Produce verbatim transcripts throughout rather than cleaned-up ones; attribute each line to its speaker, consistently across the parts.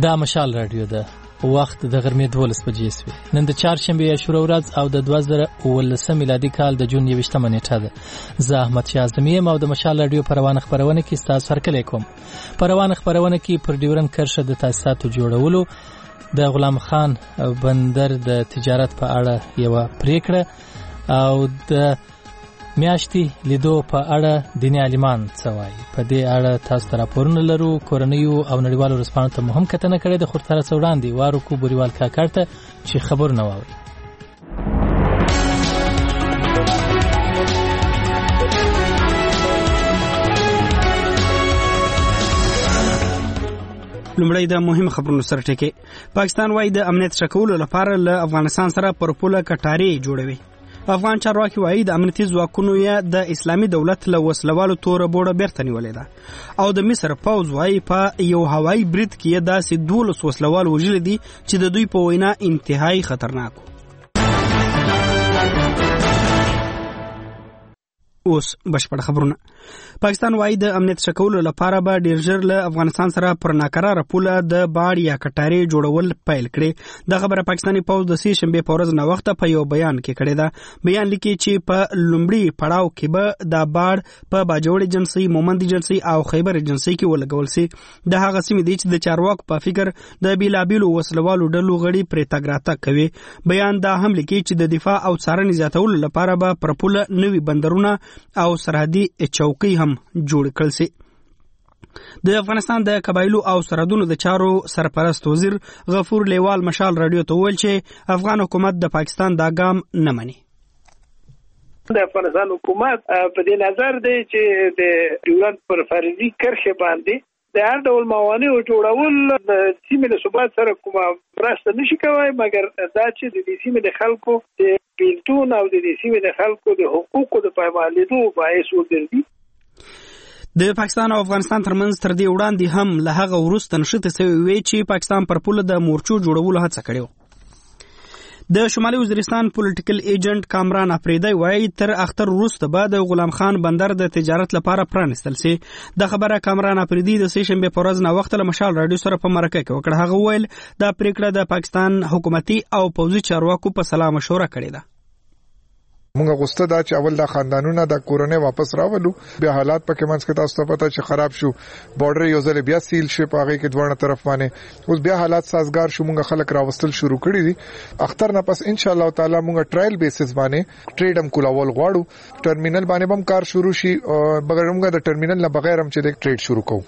Speaker 1: دا مشال رادیو ده. وخت د غرمې دولس بجې سوې. نن د چهارشنبې عاشورا ورځ او د دوه زره اوولسم میلادي کال د جون یوویشتمه نیټه ده. زه احمد شاه اعظمي یم او د مشال رادیو په روانه خپرونه کې ستاسو هرکلی کوم. په روانه خپرونه کې پر ډیورنډ کرښه د تاسیساتو جوړولو، د غلام خان بندر د تجارت په اړه یوه پریکړه او د میاشتې لیدو په اړه دیني عالمان څه وایي. په دې اړه تاسو ته راپورونه لرو. کورنیو او نړیوالو ورځپاڼو ته مو هم کتنه کړې ده، خو تر څه وړاندې وارو کو بوریوال کاکړ ته چې خبرونه واوري.
Speaker 2: لومړی د مهم خبرونو سره ټکی. پاکستان وايي د امنیت ښه کولو لپاره له افغانستان سره پر پوله کټارې جوړوي. افغان چارواکي وايي د امنیتي ځواکونو یا د اسلامي دولت له وسلوالو توره بوړه بیرته نیولې ده او د مصر پوځ وايي په یو هوایي برید کې داسې دولس وسلوال وژلي دي چې د دوی په وینا انتهایی خطرناک. اوس بشپړ خبرونه. پاکستان وايي د امنیت ښه کولو لپاره به ډیر ژر له افغانستان سره پر ناکراره پوله د باړ یا کټارې جوړول پیل کړي. دا خبره پاکستاني پوځ د سې شنبې په ورځ نه وخته په یو بیان کې کړې ده. بیان لیکي چې په لومړي پړاو کې به دا باړ په باجوړ ایجنسي، مومند ایجنسي او خیبر ایجنسي کې ولګول شي. د هغه سیمې دي چې د چارواکو په فکر د بیلابیلو وسلوالو ډلو غړي پرې تګ راتګ کوي. بیان دا هم لیکي چې د دفاع او څارنې زیاتولو لپاره به پر پوله نوي بندرونه او سرحدي چوکۍ هم جوړ کړل شي. د افغانستان د قبایلو او سرحدونو د چارو سرپرست وزیر غفور لیوال مشال رادیو ته وویل چې افغان حکومت د پاکستان دا ګام نه مني.
Speaker 3: د افغانستان حکومت په دې نظر دی چې د ډیورنډ پر فرضي کرښې باندې د هر ډول موانعو جوړول د سیمې له ثبات سره کومه مرسته نشي کولی، مګر دا چې د دې سیمې د خلکو د بیلتون او د دې سیمې د خلکو د حقوقو د پایمالېدو باعث وګرځي.
Speaker 2: د پاکستان او افغانستان ترمنځ تر دې وړاندې هم له هغه وروسته نښتې سوې وې چې پاکستان پر پوله د مورچو جوړولو هڅه کړې وه. د شمالي وزیرستان پولیټیکل ایجنټ کامران افریدی وایي تر اختر وروسته به د غلام خان بندر د تجارت لپاره پرانستل شي. دا خبره کامران افریدی د سې شنبې په ورځ نه وخت له مشال رادیو سره په مرکه کې وکړه. هغه وویل دا پریکړه د پاکستان حکومتي او پوځي چارواکو په سلا مشوره کړې ده.
Speaker 4: مونږ غوسته دا چې اول دا خاندانونه د کورونه واپس راولو، بیا حالات پکې منځ کې تاسو ته پته چې خراب شو، بارډر یو ځل بیا سیل شي، په هغه کې دوه طرف باندې اوس بیا حالات سازگار شو. مونږ خلک راوستل شروع کړی دي. اختر نه پس ان شاء الله تعالی مونږ ټرایل بیسس باندې ټریډ هم کولول غواړو. ټرمینل باندې هم کار شروع شي، بغیر موږ د ټرمینل نه بغیر هم چې د ټریډ شروع کوو.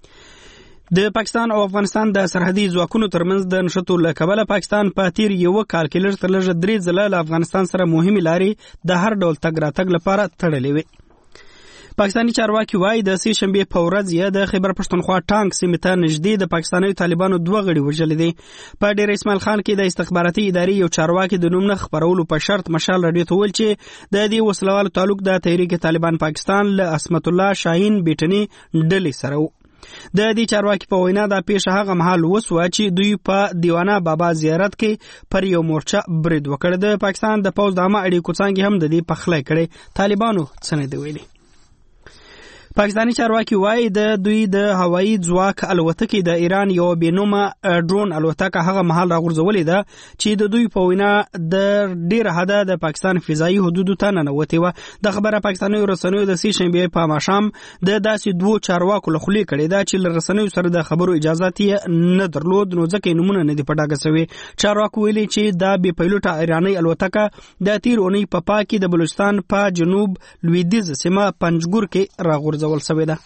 Speaker 4: د پاکستان او افغانستان د سرحدي ځواکونو ترمنځ د نښتو له کبله پاکستان په تیر یو کال کې لږ تر لږه درې ځله له افغانستان سره مهمې لارې د هر ډول تګ راتګ لپاره تړلې وې. پاکستاني چارواکي وايي د سې شنبې په ورځ یې د خیبر پښتونخوا ټانک سیمې ته نږدې د پاکستاني طالبانو دوه غړي وژلي دي. په ډیر اسماعیل خان کې د استخباراتي ادارې یو چارواکي د نوم نه خبرولو په شرط مشال رادیو ته وویل چې د دې وسلوالو تعلق د تحریک طالبان پاکستان له عصمت الله شاهین بیټني ډلې سره و. د دې چارواکي په وینا دا پیښه هغه مهال وسوه چې دوی په دیوانه بابا زیارت کې پر یو مورچه برید وکړ. د پاکستان د پوځ د عامه اړیکو څانګې هم د دې پخلی کړی. طالبانو څه نه دی ویلي. پاکستاني چارواکي وايي د دوی د هوایي ځواک الوتکې د ایران یو بېنومه ډرون الوتکه هغه مهال راغورځولې ده چې د دوی په وینا د ډېره حده د پاکستان فضایي حدودو ته ننوتې وه. د خبره پاکستاني رسنیو د سې شنبې په ماښام د داسې دوو چارواکو له خولې کړې ده چې له رسنیو سره د خبرو اجازت یې نه درلود، نو ځکه یې نومونه نه دي په ډاګه سوي. چارواکو ویلي چې دا بې پیلوټه ایرانۍ الوتکه د تیر اونۍ په پا کې د بلوچستان په جنوب لویدیځ سیمه پنجګور کې راغورځول سوې ده.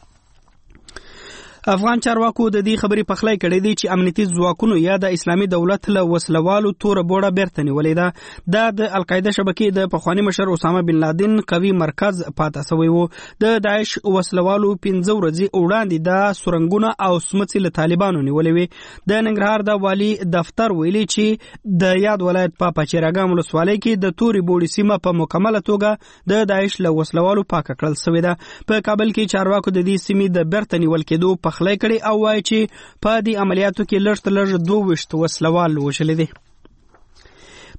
Speaker 4: افغان چارواکو د دې خبرې پخلی کړې دي چې امنیتي ځواکونو یا د اسلامي دولت له وسلوالو توره بوړه بیرته نیولې ده. دا د القاعده شبکې د پخواني مشر اسامه بن لادن قوي مرکز پاتې سوی و. د داعش وسلوالو پنځه ورځې وړاندې د سورنګونه او سمڅې له طالبانو نیولې وې. د ننګرهار د والي دفتر ویلي چې د یاد ولایت په پچیراګام ولسوالۍ کې د تورې بوړې سیمه په مکمله توګه د داعش له وسلوالو پاکه کړل سوې ده. په کابل کې چارواکو د دې سیمې د بیرته نیول کېدو پخلی کړي او وایي چې په دې عملیاتو کې لږ تر لږه دوه ویشت وسلوال وژلي دي.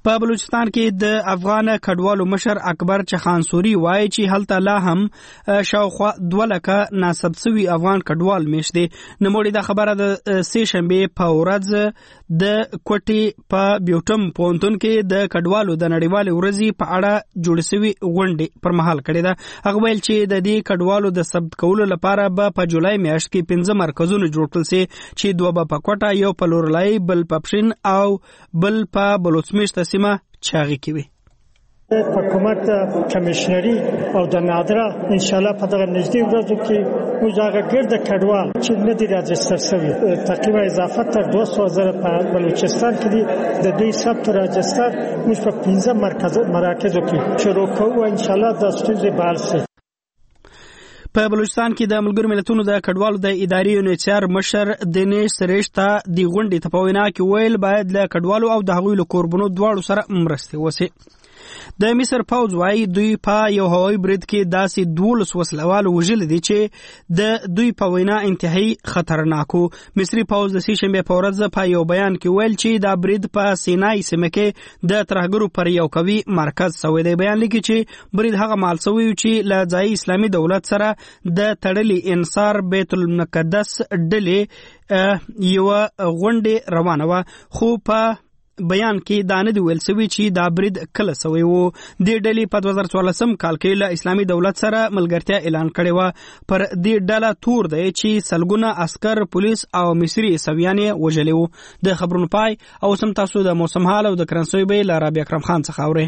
Speaker 2: په بلوچستان کې د افغان کډوالو مشر اکبر چخانسوري وایي چې هلته لا هم شاوخوا دوه لکه ناسب سوي افغان کډوال میشت دي. نوموړي دا خبره د سې شنبې په ورځ د کوټي په بیوټم پونتون کې د کډوالو د نړیوالې ورځې په اړه جوړ شوی غونډې پر مهال کړې ده. هغه ویل چې د دې کډوالو د ثبت کولو لپاره به په جولای میاشت کې پنځه مرکزونه جوړ کړل شي چې دوه به په کوټه، یو په لورلای، بل په پښین او بل په بلوچمیشت سیمه چاغي کې وي.
Speaker 5: حکومت کمشنری او د نادره ان شاء الله په دغه نږدې ورځو کې موږ هغه ګرد کډوال چې نه دي راجستر شوي تقریبا اضافه تر دوه سوه زره په بلوچستان کې دي د دوی ثبت راجستر موږ په پنځه مرکز مراکزو کې شروع کوو ان شاء الله د ستونزې به حل شي.
Speaker 2: په بلوچستان کې د ملګرو ملتونو د کډوالو د اداري یونیچر مشر دنیش سریشتا د غونډې ته په وینا کې ویل باید له کډوالو او د هغوی له کوربنو دواړو سره مرستې وشي. د مصر پوځ وايي دوی په یو هوایي برید کې داسې دولس وسلوال وژل دي چې د دوی په وینا انتهایی خطرناک وو. مصري پوځ د سې شنبې په ورځ په یو بیان کې ویل چې دا برید په سینای سیمه کې د ترهګرو پر یو قوي مرکز شوی دی. بیان لیکي چې برید هغه مال شوی چې له ځایي اسلامي دولت سره د تړلي انصار بیت المقدس ډلې یو غونډه روانه و، خو په بیان کې دا نه دی ویل شوی چې دا برید کله شوی وو. دې ډلې په دوه زره څوارلسم کال کې له اسلامي دولت سره ملګرتیا اعلان کړې وه. پر دې ډله تور دی چې سلګونه عسکر، پولیس او مصري عیسویان یې وژلي وو. د خبرونو پای او سم تاسو د موسم حال او د کرنسوي به له رابعه اکرم خان څخه اورئ.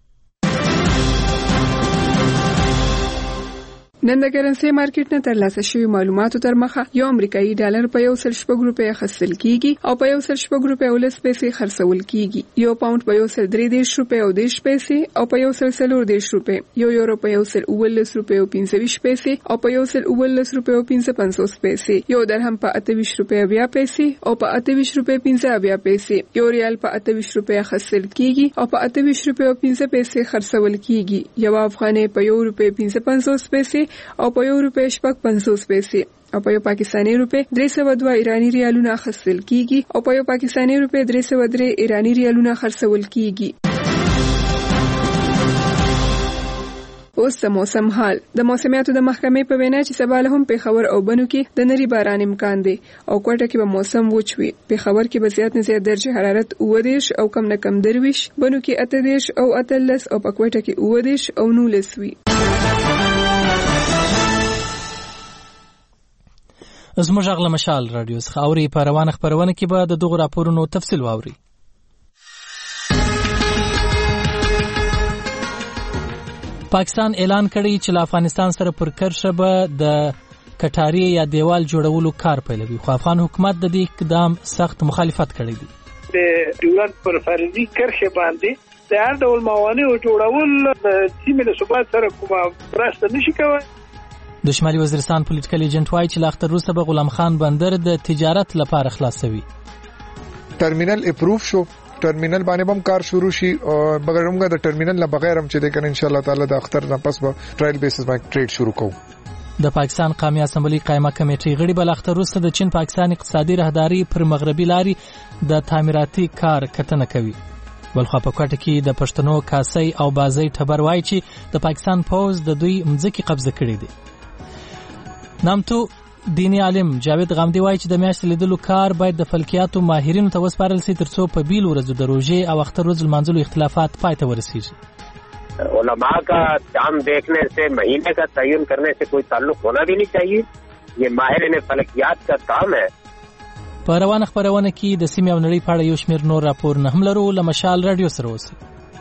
Speaker 6: نن د کرنسي مارکیټ نه ترلاسه شوی معلوماتو تر مخه یو امریکایي ډالر په یو سل شپږ روپۍ اخیستل کیږي او په یو سل شپږ روپۍ او لس پیسې خرڅول کیږي. یو پاوند په یو سل درې دېرش روپۍ او دېرش پیسې او په یو سل څلور دېرش روپۍ، یو یورو په یو سل اوولس روپۍ او پنځه ویشت پیسې او په یو سل اوولس روپۍ او پنځه پنځوس پیسې، یو درهم په اته ویشت روپۍ اویا پیسې او په اته ویشت روپۍ پنځه اویا پیسې، یو ریال په اته ویشت روپۍ اخیستل کیږي او په اته ویشت روپۍ او پنځه پیسې خرڅول کیږي. یو افغانۍ په یو روپۍ پنځه پنځوس پیسې او په یو روپۍ شپږ پنځوس پیسې او په یو پاکستاني روپۍ درې سوه دوه ایراني ریالونه اخیستل کیږي او په یو پاکستاني روپۍ درې سوه درې ایراني ریالونه خرڅول کیږي. اوس د موسم حال. د موسمیاتو د محکمې په وینا چې سبا له هم پېښور او بنو کې د نری باران امکان دی او کوټه کې به موسم وچ وي. پېښور کې به زیات نه زیات درجه حرارت اووه دېرش او کم نه کم درویش، بنو کې اته دېرش او اتلس او په کوټه کې اووه دېرش او نولس وي.
Speaker 1: زموږ غږ له مشال رادیو څخه اوري. په روانه خپرونه کې به د دغو راپورونو تفصیل واوري. پاکستان اعلان کړی چې له افغانستان سره پر کرښه به د کټاري یا دیوال جوړولو کار پیلوي، خو افغان حکومت د دې اقدام سخت مخالفت کړی دی.
Speaker 3: د ډیورنډ پر فرضي کرښه باندې د هر ډول موانعو جوړول د سیمې له ثبات سره کومه مرسته نشي کولی.
Speaker 1: د شمالي وزیرستان پولیټیکل ایجنټ وایي چې له اختر وروسته به غلام خان بندر د تجارت لپاره خلاصوي.
Speaker 4: ټرمینل اپروف شو، ټرمینل باندې هم کار شروع شي او بغیر موږ د ټرمینل نه بغیر هم چې د کنه ان شاء الله تعالی د اختر نه پس به ټرایل بیسس باندې ټریډ شروع کوو.
Speaker 1: د پاکستان قومي اسمبلی قائمه کمیټې غړي بل اختر وروسته د چین پاکستان اقتصادي راهداري پر مغربي لاري د تعمیراتي کار کتنه کوي. بلخوا په کوټه کې د پښتنو کاسي او بازي ټبر وایي چې د پاکستان پوز د دوی مځکي قبضه کړې دي. نامتو دینی عالم جاوید غامدی وایي چې د میاشتې لیدلو کار باید د فلکیاتو ماهرینو ته وسپارل شي ترڅو په بیل ورځو د روژې او اختر ورځو لمانځلو اختلافات پای ته ورسیږي.
Speaker 7: علماء کا چاند دیکھنے سے مہینے کا تعین کرنے سے کوئی تعلق ہونا بھی نہیں چاہیے. یہ ماہرین فلکیات کا کام ہے.
Speaker 1: په روانه خپرونه کې د سیمې او نړۍ په اړه یو شمېر نور راپورونه هم لرو. له مشال رادیو سره اوسئ.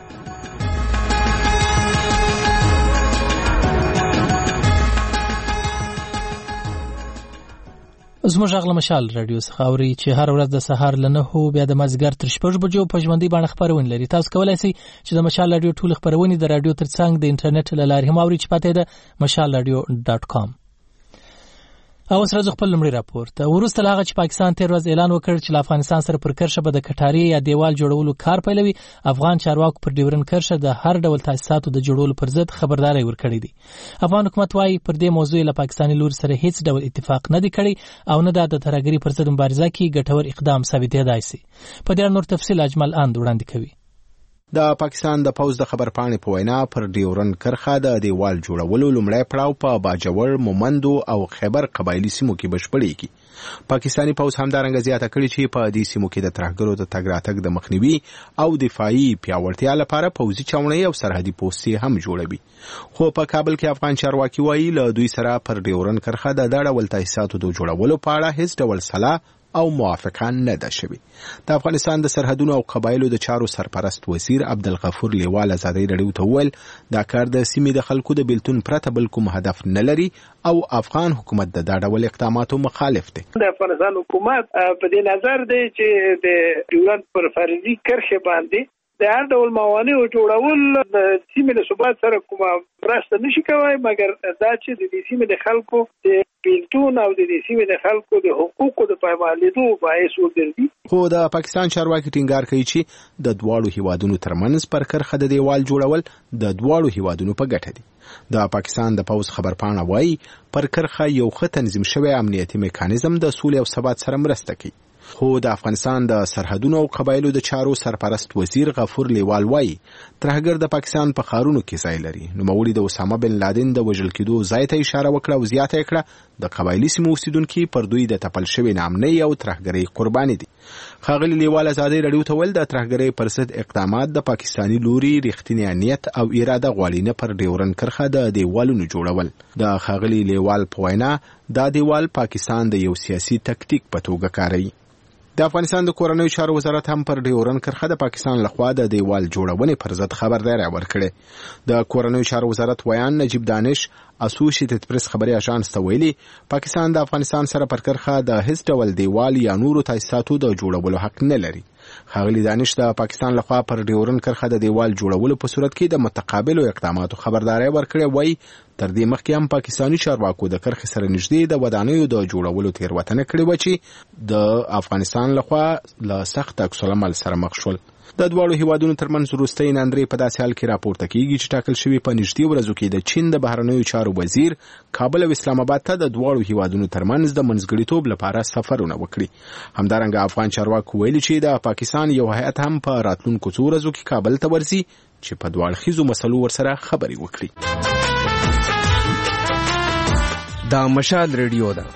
Speaker 1: زموږ غږ له مشال رادیو څخه اوري چې هر ورځ د سهار له نهو بیا د مازدیګر تر شپږ بجو په ژوندۍ بڼه خپرونه لري. تاسو کولی شئ چې د مشال رادیو ټول خپرونې د رادیو ترڅنګ د انټرنیټ له لارې هم اورئ چې پته ده مشال رادیو ډاټ کام. او اوس راځو خپل لومړی راپور ته. وروسته له هغه چې پاکستان تېر ورځ اعلان وکړ چې له افغانستان سره پر کرښه به د کټاري یا دیوال جوړولو کار پیلوي، افغان چارواکو پر ډیورنډ کرښه د هر ډول تاسیساتو د جوړولو پر ضد خبرداری ورکړې دي. افغان حکومت وايي پر دې موضوع له پاکستاني لوري سره هیڅ ډول اتفاق نه دی کړی او نه د ترهګرۍ پر ضد مبارزه کې ګټور اقدام ثابتېدای شي. په دې اړه نور تفصیل اجمل اند وړاندې کوي.
Speaker 8: د پاکستان د پوز د خبرپاڼې په وینا پر ډیورند کرښه د دیوال جوړولو لومړی پړاو په باجوړ، مومندو او خیبر قبایلی سیمو کې بشپړېږي. پاکستاني پوز همدارنګه زیاته کړې چې په دې سیمو کې د ترهګرو د تګ راتګ د مخنیوي او دفاعي پیاوړتیا لپاره پوځي چاونۍ او سرحدي پوستې هم جوړوي. خو په کابل کې افغان چارواکي وایي له دوی سره پر ډیورند کرښه د دا ډول تاسیساتو د جوړولو په اړه هیڅ ډول سلا او موافقه نه ده شوې. د افغانستان د سرحدونو او قبایلو د چارو سرپرست وزیر عبدالغفور لیوال ازادي رادیو ته وویل دا کار د سیمې د خلکو د بیلتون پرته بل کوم هدف نه لري او افغان حکومت د دا ډول اقداماتو مخالف دی.
Speaker 3: د افغانستان حکومت په دې نظر دی چې د ډیورند پر فرضي کرښه باندې د هر ډول موانع جوړول د سیمې له ثبات سره کومه مرسته نشي کوي، مګر دا چې د دې سیمې د خلکو د بیلتون او د دې سیمې د خلکو د حقوقو د پایمالېدو باعث وګرځي.
Speaker 8: خو د پاکستان چارواکي ټینګار کوي چې د دواړو هیوادونو ترمنځ پر کرښه د دیوال جوړول د دواړو هیوادونو په ګټه دي. د پاکستان د پوز خبرپاڼه وایي پر کرښه یو ښه تنظیم شوی امنیتي میکانیزم د سولې او ثبات سره مرسته کوي. خو د افغانستان د سرحدونو او قبایلو د چارو سرپرست وزیر غفور لیوال وایي ترهګر د پاکستان په ښارونو کې ځای لري. نوموړي د اسامه بن لادن د وژل کېدو ځای ته اشاره وکړه او زیاته کړه د قبایلي سیمو اوسیدونکي پر دوی د تپل شوي ناامنۍ او ترهګرۍ قرباني دي. ښاغلي لیوال ازادي رادیو ته ویل د ترهګرۍ پر ضد اقدامات د پاکستاني لوري رښتینی نیت او اراده غواړي، نه پر ډیورند کرښه د دیوالونو جوړول. د ښاغلي لیوال په وینا دا دیوال پاکستان د یو سیاسي تکتیک په توګه کاروي. د افغانستان د کورنیو چارو وزارت هم پر ډیورند کرښه د پاکستان لخوا د دیوال جوړونې پر ضد خبرداری ورکړې. د کورنیو چارو وزارت ویان نجیب دانش اسوسییټډ پریس خبري اژانس ته ویلي پاکستان د افغانستان سره پر کرښه د هیڅ ډول دیوال یا نورو تاسیساتو د جوړولو حق نه لري. ښاغلي دانش د پاکستان لخوا پر ډیورند کرښه د دیوال جوړولو په صورت کې د متقابلو اقداماتو خبرداری ورکړې. وایي تر دې مخکې هم پاکستاني چارواکو د کرښې سره نږدې د ودانیو د جوړولو تېروتنه کړې وه چې د افغانستان لخوا له سخت عکس العمل سره مخ شول. د دواړو هیوادونو ترمنځ وروستۍ ناندرۍ په داسې حال کې راپورته کیږي چې ټاکل شوي په نږدې ورځو کې د چین د بهرنیو چارو وزیر کابل او اسلام آباد ته د دواړو هیوادونو ترمنځ د منځګړیتوب لپاره سفرونه وکړي. همدارنګه افغان چارواکو ویلي چې د پاکستان یو هیئت هم په راتلونکو څو ورځو کې کابل ته ورځي چې په دوه اړخیزو مسلو ورسره خبرې وکړي.
Speaker 9: دا مشال ریډیو ده.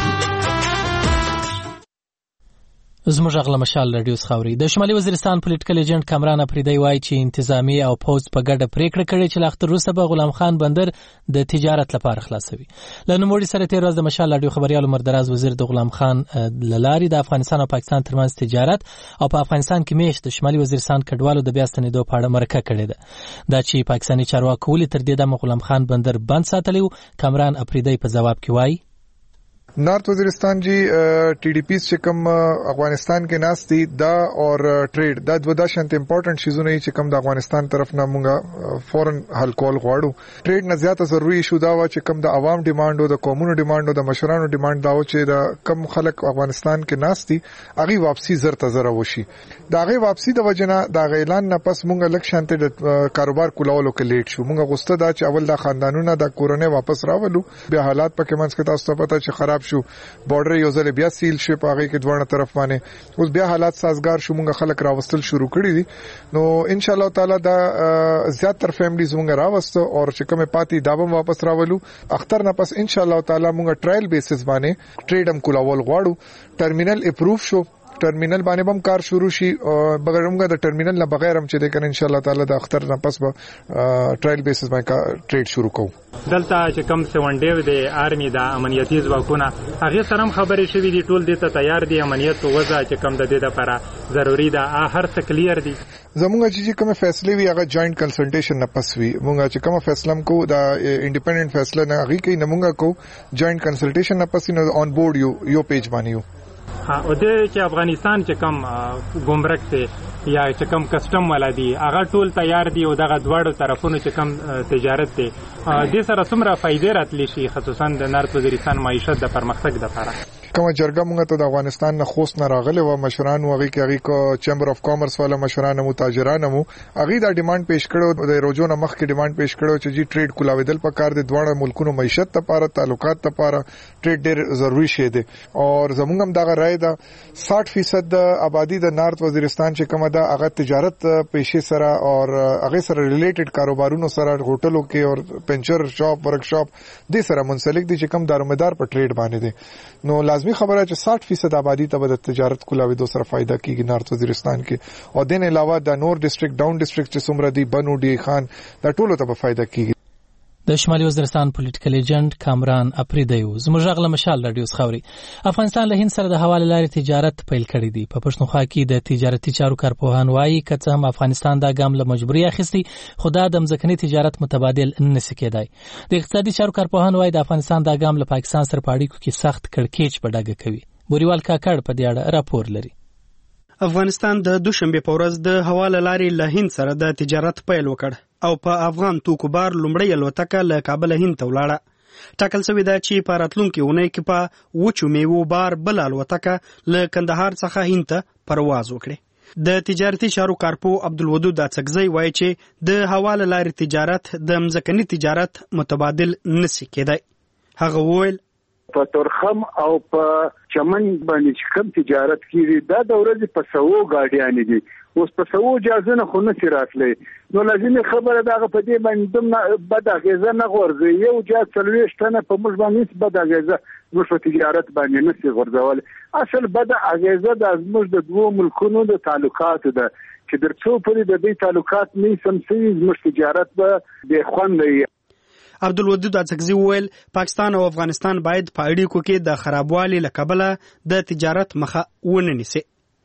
Speaker 1: زموږ غل مشال رادیو خاوري. د شمالي وزیرستان پولیټیکل ایجنټ کامران افریدی وایي چې انتظامی او پوز په ګډه پریکړه کړې چې لاختر وروسته به غلام خان بندر د تجارت لپاره خلاصوي. له نوموړي سره تیر ورځ د مشال رادیو خبريال مردراز وزیر د غلام خان للاري د افغانستان او پاکستان ترمنځ تجارت او په افغانستان کې میشت د شمالي وزیرستان کډوالو د بیا ستنېدو په اړه مرکه کړې ده. دا چې پاکستاني چارواکو ولې تر دې دمه غلام خان بندر بند ساتلی و، کامران افریدی په جواب کې وایي
Speaker 4: نارت وزیرستان جی ٹی ڈی پیز چې کوم افغانستان کې ناس دي دا اور ټریډ دا دوه د شانت امپورټنت شیزونه چې کوم د افغانستان طرف نه مونږه فورن حل کول غواړو. ټریډ نه زیاته ضروری شو دا و چې کوم د عوام ډیماند او د قومونو ډیماند او د مشرانو ډیماند دا و چې د کم خلک افغانستان کې ناس دي اغي واپسی زر تزره وشي. دا غي واپسی د وجنه دا اعلان نه پس مونږه لک شانت د کاروبار کولولو کې لیټ شو. مونږه غوسته دا چې اول د خاندانونو د کورونه واپس راولو، بیا حالات پکې منځ کې تاسو ته پته چې خراب شو، بارډر یو ځل بیا سیل شي په هغه کې دوه طرف باندې اوس بیا حالات سازگار شو. مونږ خلک راوستل شروع کړی دي. نو ان شاء الله تعالی دا زیاتره فیملیز مونږ راوستو او چې کومه پاتې دابم واپس راولو. اختر نه پس ان شاء الله تعالی مونږ ټرایل بیسس باندې ټریډ هم کولول غواړو. ټرمینل اپروف شو، ټرمینل باندې هم کار شروع شي. بغیر موږ د ټرمینل نه بغیر هم چې د کن ان شاء الله تعالی د اختر نه پس به ټرایل بیسس باندې ټریډ شروع کوو.
Speaker 10: دلته چې کم سونډیو د آرمي د امنیتي ځواکونه هغه سره خبرې شوې دي، ټول دې ته تیار دي. امنیت وضع چې کم د دې لپاره ضروری ده، هر څه کلیر دي.
Speaker 4: زموږ چې کومه فیصله وی هغه جوائنٹ کنسلټیشن نه پس وی موږ چې کومه فیصله کو دا انډیپندنت فیصله نه هغه کې نه موږ کو جوائنٹ کنسلټیشن نه پس نه آن بورډ یو یو پیج باندې یو
Speaker 10: ها او دې چې افغانستان چې کم ګمرک ته یا چې کم کسٹم والا دي هغه ټول تیار دي او دغه دواړو طرفونو چې کم تجارت دي د سره څومره فائدې راتلی شي خصوصا د نارت وزیرستان معیشت د پرمختګ لپاره.
Speaker 4: کومه جرګه موږ ته د افغانستان نه خوست نه راغله و مشران وغي کې هغه کو چیمبر اف کامرس والا مشران مو تاجران مو هغه دا ډیماند پیش کړو د روزونه مخ کې ډیماند پیش کړو چې جی ټریډ کولاویدل په کار د دوه ملکونو معیشت لپاره تعلقات لپاره ټریډ ډېر ضروری شی دی او زموږ هم دا رائے ده ساठ فیصد د آبادی د نارت وزیرستان چې کومه ده هغه تجارت پیشې سره او هغه سره ریلیټډ کاروبارونو سره هوټلو کې او پنچر شاپ ورک شاپ د سره منسلک دي چې کم دارومدار په ټریډ باندې دي نو لازمي خبره چې ساठ فیصد آبادی ته د تجارت کولاوي دو سره فائدہ کیږي نارت وزیرستان کې او دین علاوه د نور ډیسټریکټ ډاون ډیسټریکټ چې څومره دی بنو ډی خان دا ټولو ته فائدہ کیږي.
Speaker 1: د شمالي وزیرستان پولیټیکل ایجنټ کامران اپریدیو زموږ غږ له مشال رادیو خاوري افغانستان له هند سره د حواله لارې تجارت پیل کړی دی. په پښتونخوا کې د تجارتي چارو کارپوهان وایي که هم افغانستان دا ګام له مجبوري اخیستی خو دا د ځمکني تجارت متبادل نشي کېدای. د اقتصادي چارو کارپوهان وایي د افغانستان دا ګام له پاکستان سره په اړیکو کې سخت کړکېچ په ډاګه کوي. بوریوال کاکړ په دې اړه راپور لري.
Speaker 2: افغانستان د دوشنبه په ورځ د حواله لارې له هند سره د تجارت پیل وکړ او په افغان توکو بار لومړی الوتکه له کابل هند ته ولاړه. ټاکل شوی دا چې په راتلونکي اونۍ کې په وچو میوو بار بل الوتکه له کندهار څخه هند ته پرواز وکړي. د تجارتي چارو کارپو عبدالودود اڅکزی وایي چې د حواله لارې تجارت د ځمکني تجارت متبادل نشي کېدای. هغه وویل
Speaker 11: په تورخم او په چمن باندې چې کوم تجارت کیږي دا د ورځې په سوو ګاډیانې دي اوس په سوو اجازه نه خو نشي راتلی نو لازمي خبره دغه په دې باندې دومره بد اغېزه نه غورځي یو جا څلوېښت تنه په موږ باندې بد اغېزه موږ په تجارت باندې نشي غورځول. اصل بد اغېزه د زموږ د دوو ملکونو د تعلقاتو ده چې در څو پورې د دې تعلقات نه سم شي زموږ تجارت به بې خونده وي.
Speaker 2: عبدالودود اڅکزی وویل پاکستان او افغانستان باید په اړیکو کې د خرابوالي له کبله د تجارت مخه ونه نیسي.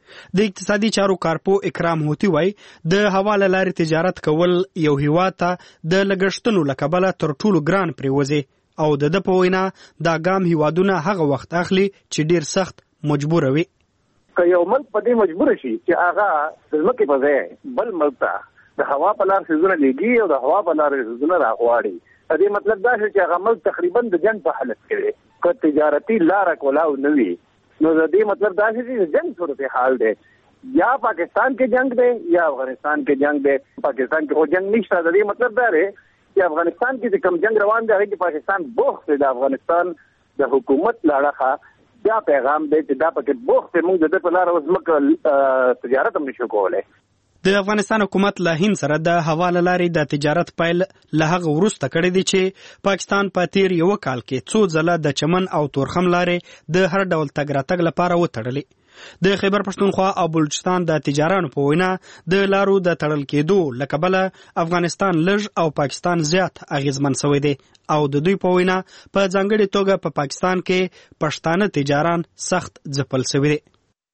Speaker 2: د اقتصادي چارو کارپو اکرام هوتی وای د حواله لارې تجارت کول یو هیواد ته د لګښتونو له کبله تر ټولو ګران پریوزي او د د په وینا دا ګام هیوادونه هغه وخت اخلي چې ډیر سخت مجبور وي.
Speaker 11: که یو ملک په دې مجبور شي چې هغه د ځمکې په ځای بل ملک ته د هوا په لار سيزونه لګي او د هوا په لار سيزونه راغواړي دې مطلب دا چې هغه ملک تقریبا د جنگ په حالت کې دی. که تجارتي لار کولاو نه وي نو دې مطلب دا چې جنگ صورت حال دی یا پاکستان کې جنگ دی یا افغانستان کې جنگ دی. پاکستان کې خو جنگ نشته دې مطلب دا دی چې افغانستان کې کوم جنگ روان دی هغه کې پاکستان بوخت دی. د افغانستان د حکومت لاړه دا پیغام دی چې دا پکې بوخت موږ د په لار وزمک تجارت هم نشو کولای.
Speaker 2: د افغانستان حکومت له هند سره د حواله لارې د تجارت پیل له هغه وروسته کړی دی چې پاکستان په تیر یو کال کې څو ځله د چمن او تورخم لارې د هر ډول تګ راتګ لپاره وتړلې. د خیبر پښتونخوا او بلوچستان د تجارانو په وینا د لارو د تړل کېدو له کبله افغانستان لږ او پاکستان زیات اغیزمن شوی دی او د دوی په وینا په ځانګړي توګه په پاکستان کې پښتانه تجاران سخت ځپل شوي دي.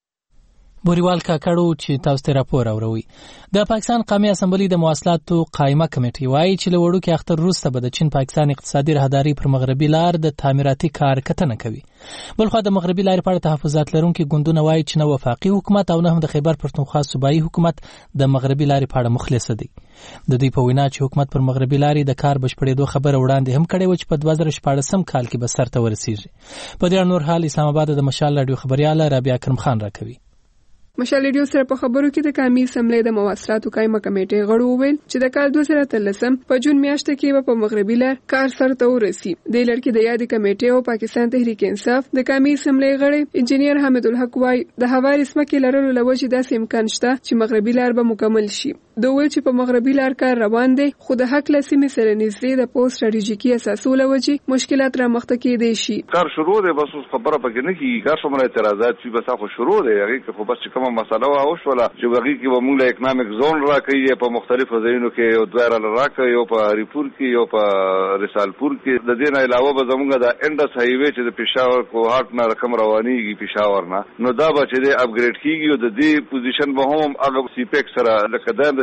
Speaker 2: بوریوال کاکړو چې تاسو ته راپور اوروي د پاکستان قومي اسمبلی د مواصلاتو قائمه کمیټه وایي چې له وړوکي اختر وروسته به د چین پاکستان اقتصادي راهداري پر مغربي لار د تعمیراتي کار کتنه کوي. بلخو د مغربي لارې په اړه تحفظات لرونکي ګوندونه وایي چې نه وفاقي حکومت او نه هم د خیبر پښتونخوا صوبایي حکومت د مغربي لارې په اړه مخلص دي. د دوی په وینا چې حکومت پر مغربي لارې د کار بشپړېدو خبره وړاندې هم کړې و چې په دوه زره شپاړسم کال کې به سرته ورسیږي. په دې اړه نور حال اسلام آباد د مشال رادیو خبرياله رابعه کرم خان راکوي.
Speaker 6: مشال ریډیو سره په خبرو کې د قومي اسمبلی د مواصلاتو قائمه کمیټې غړو وویل چې د کال دوه زره اتلسم په جون میاشت کې په مغربي لار کار سرته ورسي. د لړ کې د یادې کمیټې او پاکستان تحریک انصاف د قومي اسمبلی غړي انجنیر حمید الحق وايي د هواري سمکې لرلو لوجې داسې امکان شته چې مغربي لار به مکمل شي. دوی ویل چې په مغربي لار کار روان دی خو د حق لسمې سره نږدې د پوسټ ستراتیژیکي اساسو لوجې مشکلات را مخته کېدای شي.
Speaker 12: کار شروع دی بس خبره پکې نه کیږي کار څومره اعتراضات چې بس خو شروع دی هغه خو بس کومه مسله وا ولا چې بغي کې به موږ له اکونومیک زون راکې په مختلفو ځایونو کې یو دوه را راکې یو په هریپور کې یو په رسالپور کې د دې نه علاوه به زموږ د انډس هایوي چې د پېښور کوهاټ نه رقم روانيږي پېښور نه نو دا به چې د اپګریډ کیږي او د دې پوزیشن به هم هغه سی پیک سره لکه د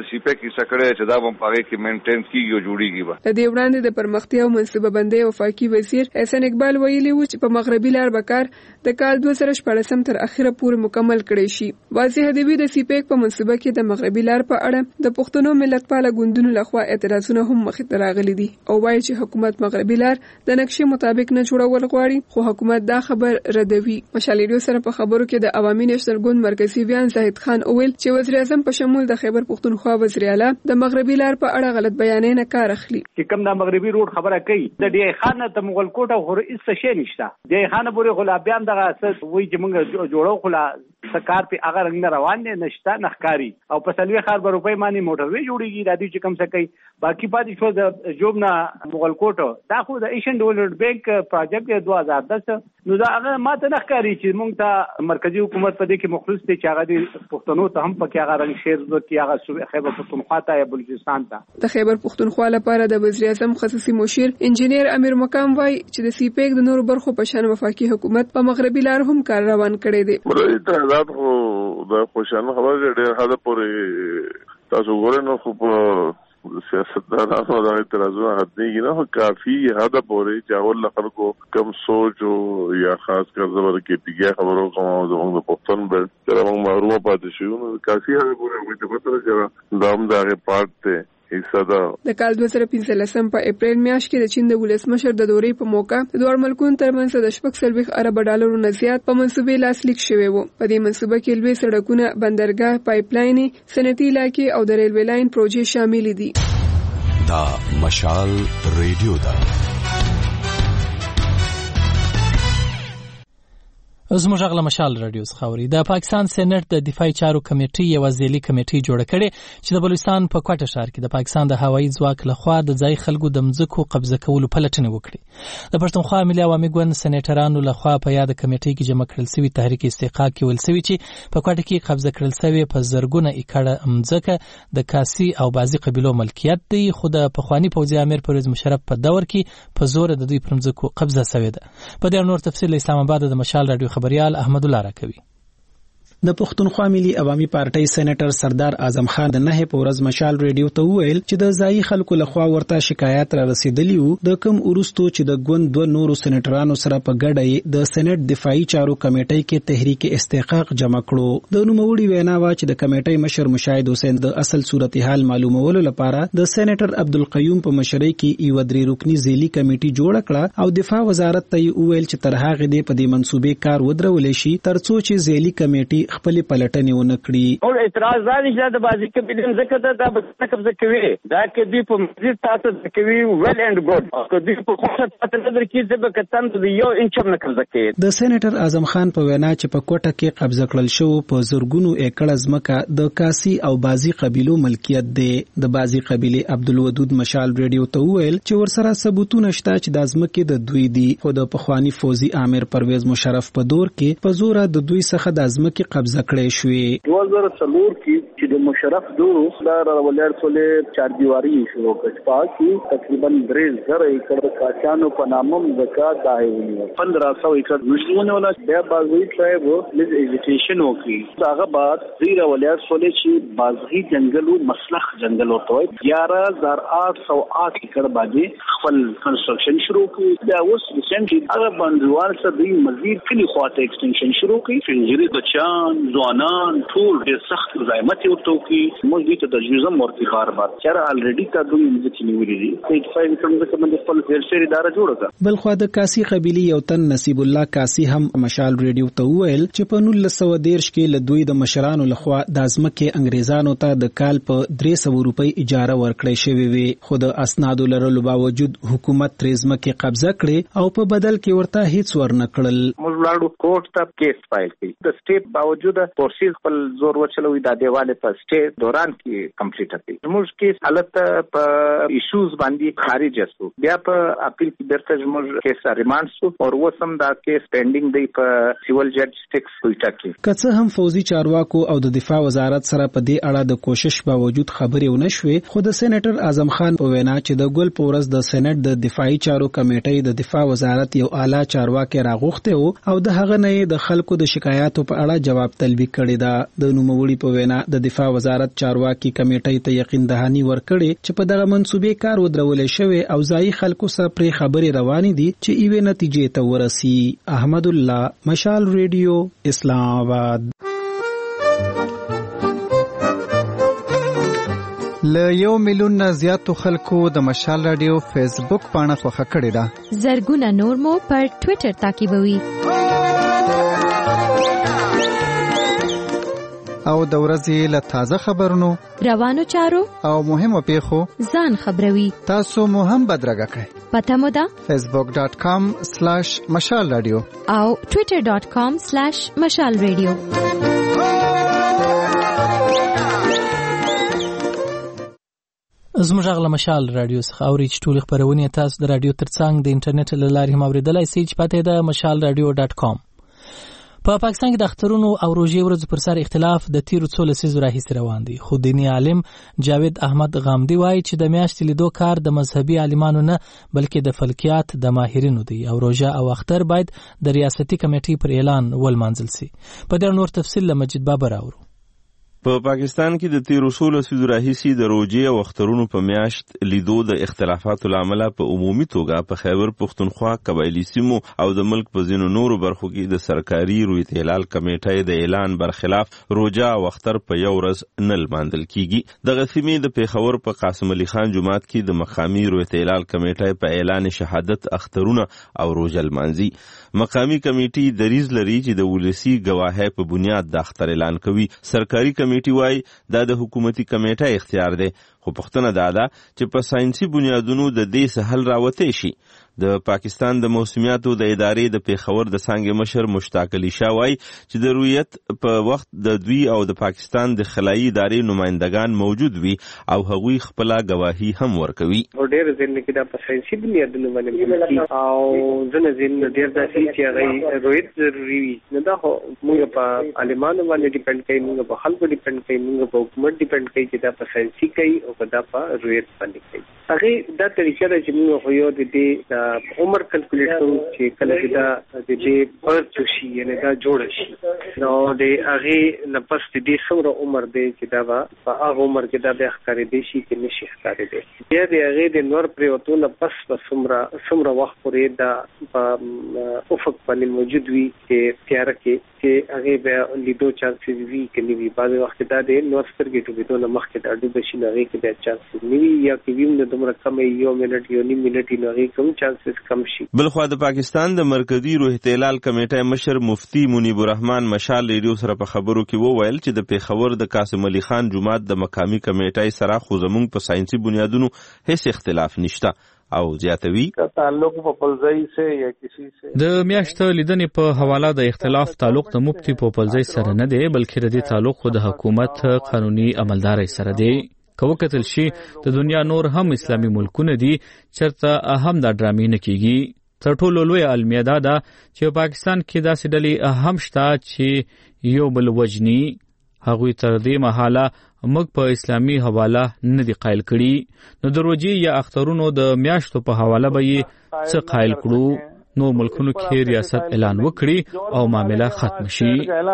Speaker 12: د سیپیک کیسه کړې چې دا هم پاره کې مینټین کیږي او جوړیږي به.
Speaker 6: د دې وړاندې د پرمختیا او منصوبه بندۍ وفاقي وزیر احسان اقبال ویلي و چې په مغربي لار بکار د کال دوه زره شپږم تر اخره پورې مکمل کړي شي. واضح دی د سیپیک په منصوبه کې د مغربي لار په اړه د پښتنو ملتپاله ګوندونو لخوا اعتراضونه هم مخې ته راغلي دي او وايي چې حکومت مغربي لار د نقشې مطابق نه جوړول غواړي، خو حکومت دا خبر ردوي. مشال ریډیو سره په خبرو کې د عوامي نېشنل ګوند مرکزی ویان زاهد خان اویل چې وزیر اعظم په شمول د خیبر پښتونخوا وزیر اعلی د مغربي لار په اړه غلط بیانې نه کار اخلي.
Speaker 13: چې کوم د مغربي روډ خبره کوي د ډی خان ته مغل کوټه خو هیڅ شي نشته. ډی خان پورې غلابیان دغه اساس وایي چې موږ جوړو خلا سکار په هغه رنګ روان نه نشته نخکاری او په سلوي خار په روپۍ باندې موټر وی جوړیږي د دې چې کوم څه کوي. باقي پاتې شو د جوبنا مغل کوټه دا خو د ایشین ډیولپمنٹ بانک پروجیکټ دوه هزار دس نو دا هغه ماته نخکاری چې موږ ته مرکزی حکومت په دې کې مخلص دي چې هغه د پښتنو ته هم پکې هغه رنګ شیر ورته هغه خیبر پښتونخوا ته یا بلوچستان ته.
Speaker 6: د خیبر پښتونخوا لپاره د وزیر اعظم خصوصي مشیر انجینیر امیر مقام وای چې د سیپیک د نورو برخو په شان وفاقي حکومت په مغربي لار هم کار روان کړی دی.
Speaker 14: مرید تعداد خو د خوشاله خبره ډېر حدا پورې تاسو ګورئ نو خو په سیاستدانانو د اعتراضونو حد نه نه کافي حدا پورې چې اول خلکو کم سوچ او یا خاص کر زبر کې پیګه خبرو کوم د پښتون بل تر موږ محروم پاتې شو نو کافي حدا پورې وي چې پتر چې دام دغه پارت ته
Speaker 6: د کال دوه زره پنځلسم په اپریل میاشت کې د چین د ولسمشر د دورې په موقع د دوه ملکونو ترمنځ د شپږ سلويخ ارب ډالرو نه زیات په منصوبې لاسلیک شوی وو. په دې منصوبه کې لوی سړکونه، بندرګاه، پایپ لاینې، صنعتي علاقې او د ریلوې لاین پروژې شامل دي.
Speaker 15: دا مشال ریډیو دا
Speaker 1: زموږ غلا مشال رادیو خاوري د پاکستان سېنات د دفاعي چارو کمیټې یو ځلې کمیټې جوړ کړي چې د بلوچستان په کوټه ښار کې د پاکستان د هوایي ځواک لخوا د ځای خلکو د مځکو قبضه کولو پلټنه وکړي. د پښتونخوا ملي عوامي ګوند سېنیټرانو لخوا په یاد کمیټې کې جمع کړل شوی تحریک استحقاق کې ول شوی چې په کوټه کې قبضه کړل شوی په زرګونه ایکړه مځکه د کاسي او بازي قبيلو ملکیت دی، خو د پخوانی پوځي امیر پرویز مشرف په دور کې په زور د دوی پر مځکو قبضه شوی ده. په دې نور تفصیل اسلام آباد د مشال رادیو خبريال احمد الله راکوي.
Speaker 2: د پښتونخوا ملي عوامي پارټۍ سېنیټر سردار اعظم خان د نه په ورځ مشال ریډیو ته وویل چې د ځای خلکو لخوا ورته شکایت را رسیدلی وو د کم ورستو چې د ګوند دوه نورو سېنیټرانو سره په ګډه د سېنات دفاعي چارو کمیټې کې تحریک استحقاق جمع کړو. د نوموړي وینا وا چې د کمیټې مشر مشاهد حسین د اصل صورتحال معلومولو لپاره د سېنیټر عبدالقیوم په مشرۍ کې یو درې رکنی ځېلي کمیټې جوړ کړه او دفاع وزارت ته ویل چې تر هغه دې په دې منسوبې کار ودرول شي ترڅو چې ځېلي کمیټې خپل پلټنې ونه کړي.
Speaker 13: او اعتراض دا نشته د بازي کبیلم زکه دا به قبضه کوي دا کې دی په مزید تاسو د کوي ویل اند ګډ او کدی په خاصه تاسو نظر کې د بکتان د یو انچ نه قبضه کوي.
Speaker 2: د سېنیټر اعظم خان په وینا چې په کوټه کې قبضه کړل شو په زرګونو ایکړه ځمکه د کاسي او بازي قبيلو ملکیت دی. د بازي قبيله عبدالودود مشال ریډیو ته ویل چې ورسره ثبوتونه شته چې د ځمکې د دوی دی، خو د پخوانی فوزي امیر پرویز مشرف په دور کې په زور د دوی څخه د ځمکې قبضه کړې شوې.
Speaker 11: دوه زره څلور کې چې د مشرف دورو دا ولر سولې چار دیواری شروع کړ چې تقریبا درې زره ایکړ کاچانو په نامم زکات دای ونیو پندرہ سو ایکړ مشرونه ولا د بازوی ټرایب لیز ایجیټیشن وکړي. هغه بعد زیرا ولر سولې چې بازغي جنگلو مسلخ جنگل وته یارہ هزار آٹھ سو آٹھ ایکړ باندې خپل کنسټرکشن شروع کړ. دا اوس ریسنټلی هغه باندې سره د مزید کلی خواته ایکسټنشن شروع کړ. فنجری بچان ځوانان ټول ډېر سخت مزاحمت ورته کوي. موږ دې ته تجویز هم ورکړي بار بار چې الریډي تا دوی مځکې نیولې دي ایټ فایو کوم څه باندې خپل ویلفیر اداره جوړه کړه.
Speaker 2: بل خو د کاسي قبيله یو تن نصیب الله کاسي هم مشال ریډیو ته ویل چې په نولس سوه دېرش کې له دوی د مشرانو لخوا د ځمکې انګریزانو ته د کال په درې سوه روپۍ اجاره ورکړې شوې وي، خو د اسنادو لرلو باوجود حکومت ترې ځمکې قبضه کړې او په بدل کې ورته هیڅ ورنه کړل.
Speaker 16: موږ لاړو کوټ ته کیس فایل کړي د سټیټ باوجود پورسیز خپل زور وچلوي د دیواله په سټیټ دوران کې کمپلیټ کړي. موږ کې حالت په ایشوز باندې خارج شو، بیا په اپیل کې درته موږ کیس ریمانډ شو او وسم دا کیس پینډینګ دی په سیول جج سټیکس کوټه کې.
Speaker 2: که هم فوزي چارواکو او د دفاع وزارت سره په دې اړه د کوشش باوجود خبرې ونه شوې، خو د سېنیټر اعظم خان په وینا چې د ګل پورز د سېنات د دفاعي چارو کمیټې د دفاع وزارت یو اعلی چارواکي راغوښته او د هغه نه د خلکو د شکایاتو په اړه جواب طلبي کړی دا. د نوموړي په وینا د دفاع وزارت چارواکي کمیټې ته یقین دهاني ورکړي چې په دغه منسوبې کار ودرول شوی او ځای خلکو سره پرې خبرې روانې دي چې ایوه نتیجې ته ورسي. احمد الله، مشال ریډیو، اسلام آباد.
Speaker 17: له یو میلیون نه زیاتو خلکو د مشال رادیو فیسبوک پاڼه خوښه کړې ده.
Speaker 18: زرګونه نور مو پر ټوئیټر تعقیبوي.
Speaker 17: او د ورځې له تازه خبرونو،
Speaker 18: روانو چارو
Speaker 17: او مهمو پیښو
Speaker 18: ځان خبروي.
Speaker 17: تاسو مو هم بدرګه کړئ.
Speaker 18: پته مو ده
Speaker 17: فیسبوک ډاٹ کام سلیش مشال رادیو
Speaker 18: او ټوئیټر ډاٹ کام سلیش مشال رادیو.
Speaker 1: زموږ غږ له مشال رادیو څخه اوري چې ټول خبرونه تاسو د رادیو ترڅنګ د انټرنیټ له لارې هم اوریدلای شئ چې پته ده مشال رادیو ډاٹ کام. په پاکستان کې د اخترونو او روژې ورځو پر سر اختلاف د تیرو څو لسیزو راهیسې روان دي. خو دیني عالم جاوید احمد غامدي وایي چې د میاشتې لیدو کار د مذهبي عالمانو نه بلکې د فلکیات د ماهرینو دی او روژه او اختر باید د ریاستي کمیټې پر اعلان ولمانځل شي. په دې نور تفصیل له مجید بابر اورو.
Speaker 19: په پاکستان کې د تیرو څو لسیزو راهیسې د روژې او اخترونو په میاشت لیدو د اختلافاتو له امله په عمومي توګه په خیبر پښتونخوا، قبایلي سیمو او د ملک په ځینو نورو برخو کې د سرکاري رویت هلال کمیټې د اعلان برخلاف روژه او اختر په یو ورځ نه لمانځل کیږي. دغه سیمې د پیښور په قاسم علي خان جومات کې د مقامي رویت هلال کمیټې په اعلان شهادت اخترونه او روژه لمانځي. مقامي کمیټې دریځ لري چې د ولسی ګواهۍ په بنیاد د اختر اعلان کوي. سرکاري کمیټې وايي دا د حکومتي کمیټې اختیار دی، خو پوښتنه دا ده چې په ساينسي بنیادونو د دې سهل راوته شي. د پاکستان د موسمیاتو د ادارې د پیښور د څانګې مشر مشتاق علي شاه وايي چې د رویت په وخت د دوی او د پاکستان د خلایي ادارې نمائندگان موجود وي او هغوی خپل گواهی هم ورکوي.
Speaker 20: ډېر ځین کې دا په ساينسي بنیادونو باندې او ځنه ځین ډېر داسې چې هغه رویت ضروري وي. نه دا موږ په عالمانو باندې ډیپند کوي، موږ په خلکو ډیپند کوي، موږ په حکومت ډیپند کوي چې دا په ساينسي کوي او په دا په رویت باندې کوي. هغه دا طریقه ده چې موږ خو یو د دې عمر کلکولیټ کوو چې کله چې دا د دې برث شي یعنی دا جوړ شي نو د هغه نه پس د دې څومره عمر دی چې دا په هغه عمر کې دا به ښکارې دی شي کې نشي ښکارې دی. بیا د هغه د نور پریوتو نه پس په څومره څومره وخت پورې دا په افق باندې موجود وي چې تیار کې چې هغه به لیدو چانسز وي کې نیوي. بعض وخت دا د نور سترګې ټوبېدو نه مخکې دا ډوب شي نه هغه کې د چانسز نیوي یا کې ویم نه دومره کم یو منټ یو نیم منټ نه هغه کوم چانسز کم شي.
Speaker 19: بلخوا د پاکستان د مرکزی رویت هلال کمیټې مشر مفتی منیب الرحمن مشال ریډیو سره په خبرو کې وویل چې د پیښور د قاسم علي خان جومات د مقامی کمیټې سره خو زموږ په ساينسي بنیادونو هیڅ اختلاف نشته او زیاتوي
Speaker 21: تعلق په پلځای سره یا کسی سره
Speaker 22: د میاشتو لیدنې په حواله د اختلاف تعلق د مفتی په پلځای سره نه دی بلکې د دې تعلق د حکومت قانوني عملداري سره دی. که وکتل شي د دنیا نور هم اسلامي ملکونه دي چرته هم دا ډرامې نه کیږي. تر ټولو لوی المیه دا ده چې پاکستان کې داسې ډلې هم شته چې یو بل وجني. هغوی تر دې مهاله موږ په اسلامي حواله نه دي قایل کړي. نو د روژې یا اخترونو د میاشتو په حواله به یې څه قایل کړو. نو ملکونو کې ریاست اعلان وکړي او معامله ختم شي.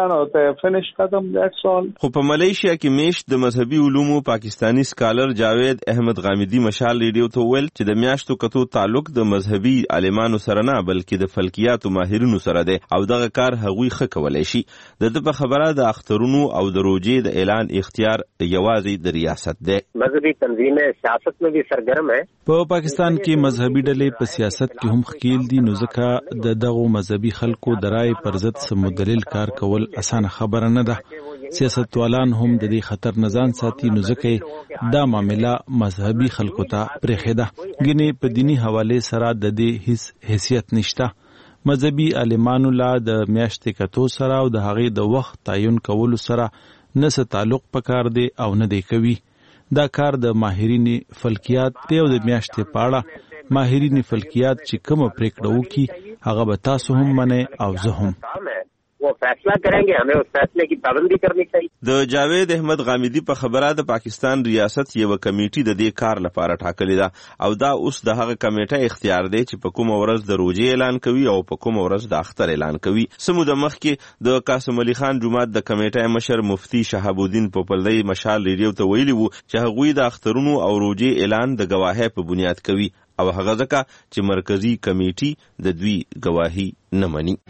Speaker 19: خو په ملیشیا کې میشت د مذهبي علومو پاکستانی سکالر جاوید احمد غامدي مشال ریډیو ته ویل چې د میاشتو کتو تعلق د مذهبي عالمانو سره نه بلکې د فلکیاتو ماهرینو سره دی او دغه کار هغوی ښه کولی شي. د ده په خبره د اخترونو او د روژې د اعلان اختیار یوازې د ریاست دی.
Speaker 7: مذهبي تنظیمیں سیاست میں بھی سرگرم ہے.
Speaker 23: په پاکستان کې مذهبي ډلې په سیاست کې هم ښکیل دي. نو ځکه د دغو مذهبي خلکو د رای پر ضد سم دلیل کار کول اسانه خبره نه ده. سیاستوالان هم د دې خطر نه ځان ساتي. نو ځکه دا معامله مذهبي خلکو ته پرېښې ده. ګینې په دینی حواله سره د دې هیڅ حیثیت نشته. مذهبي عالمانو لا د میاشتې کتو سره او د هغې د وخت تعین کولو سره نه څه تعلق پکار دی او نه دی کوي. دا کار د ماهرین فلکیات دی او د میاشتې په اړه ماهرین فلکیات چې کومه پریکړه وکړي هغه به تاسو هم منئ او زه هم.
Speaker 7: वो फैसला करेंगे, हमें उस फैसले की पाबंदी करनी चाहिए.
Speaker 19: د جاوید احمد غامدی په خبره د پاکستان ریاست یو کمیټي د دې کار لپاره ټاکلې ده او دا اوس د هغه کمیټه اختیار دی چې په کوم ورځ د روزي اعلان کوي او په کوم ورځ د اختر اعلان کوي. سمو د مخ کې د قاسم علي خان جمعات د کمیټه مشر مفتی شهاب الدین پوپلدی مشال ریډیو ته ویلي وو چې هغوی د اخترونو او روزي اعلان د گواهی په بنیاد کوي او هغه ځکه چې مرکزی کمیټي د دوی گواهی نه مني.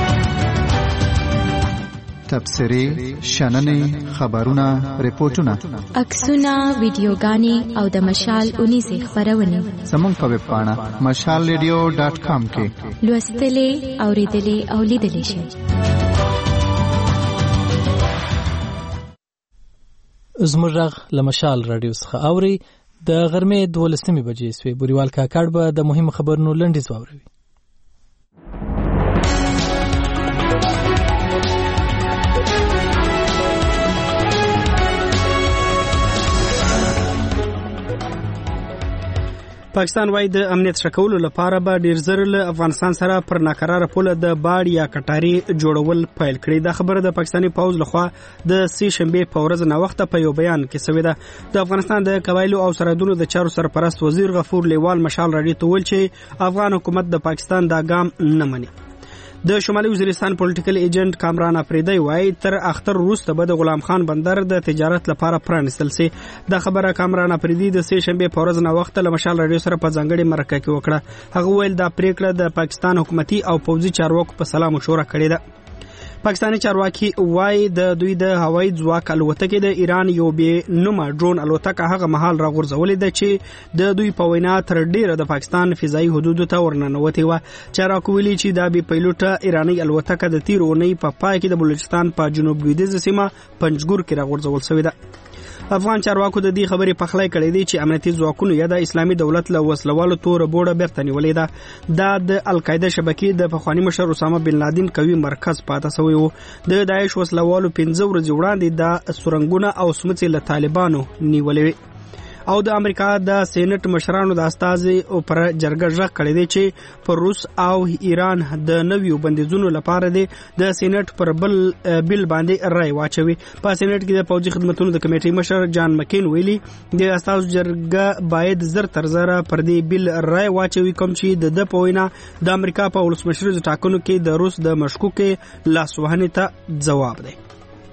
Speaker 17: تبصرې، شننې، خبرونه، ریپورتونه،
Speaker 18: عکسونه، ویډیوګانې او د مشال اونیزې خپرونې
Speaker 17: زموږ په ویب پاڼه مشال ریډیو ډاټ کام کې
Speaker 18: لوستلې، اورېدلې او لیدلې شئ.
Speaker 1: زموږ غږ له مشال راډیو څخه اوري. د غرمې دولسمې بجې سوې. بوریوال کاکړ به د مهمو خبرونو لنډیز واوروي.
Speaker 2: پاکستان وايي د امنیت شکولو لپاره به ډیر زر له افغانستان سره پر ناقراره پوله د باډ یا کټاري جوړول پیل کړي. دا خبره د پاکستاني پوځ لخوا د سه شنبه په ورځ نه وخت په یو بیان کې شوې ده. د افغانستان د قبایلو او سرحدونو د چارو سرپرست وزیر غفور لیوال مشال راډیو ته ویل چې افغان حکومت د پاکستان دا ګام نه مني. د شمالي وزیرستان پولیټیکل ایجنټ کامران افریدی وايي تر اختر وروسته به د غلام خان بندر د تجارت لپاره پرانستل سي. دا خبره کامران افریدی د سه شنبه په ورځ نه وخت له مشال راډیو سره په ځانګړي مرکه کې وکړه. هغه ویل دا پریکړه د پاکستان حکومتي او پوځي چارواکو په سلا مشوره کړې ده. پاکستاني چارواکي وايي د دوی د هوایي ځواک الوتکې د ایران یو بې نومه ډرون الوتکه هغه مهال راغورځولې ده چې د دوی په وینا تر ډیره د پاکستان فضایي حدودو ته ورننوتې وه. چارواکو ویلي چې دا بې پیلوټه ایراني الوتکه د تیر اونۍ په پای کې د بلوچستان په جنوب لویدیځه سیمه پنجګور کې راغورځول شوې ده. افغان چارواکو د دې خبرې پخلی کړې دي چې امنیتي ځواکونو یا د اسلامي دولت له وسلوالو تور بوړه بیرته نیولې ده. دا د القاعده شبکې د پخوانی مشر اسامه بن لادن قوي مرکز پاتې شوی وو. د داعش وسلوالو پنځه ورځې وړاندې د سورنګونه او سمڅې له طالبانو نیولې او د امریکا د سېنات مشرانو د استازي پر جرګه ژغ کړی دی چې پر روس او ایران د نویو بندیزونو لپاره د سېنات پر بل بل باندې رای واچوي. په سېنات کې د پوځي خدماتو د کمیټې مشر جان مکین ویلي د استازو جرګه باید زر تر زر پر دې بل رای واچوي کوم چې د په وینا د امریکا په ولسمشر ټاکنو کې د روس د مشکوک لاسوهنې ته ځواب دی.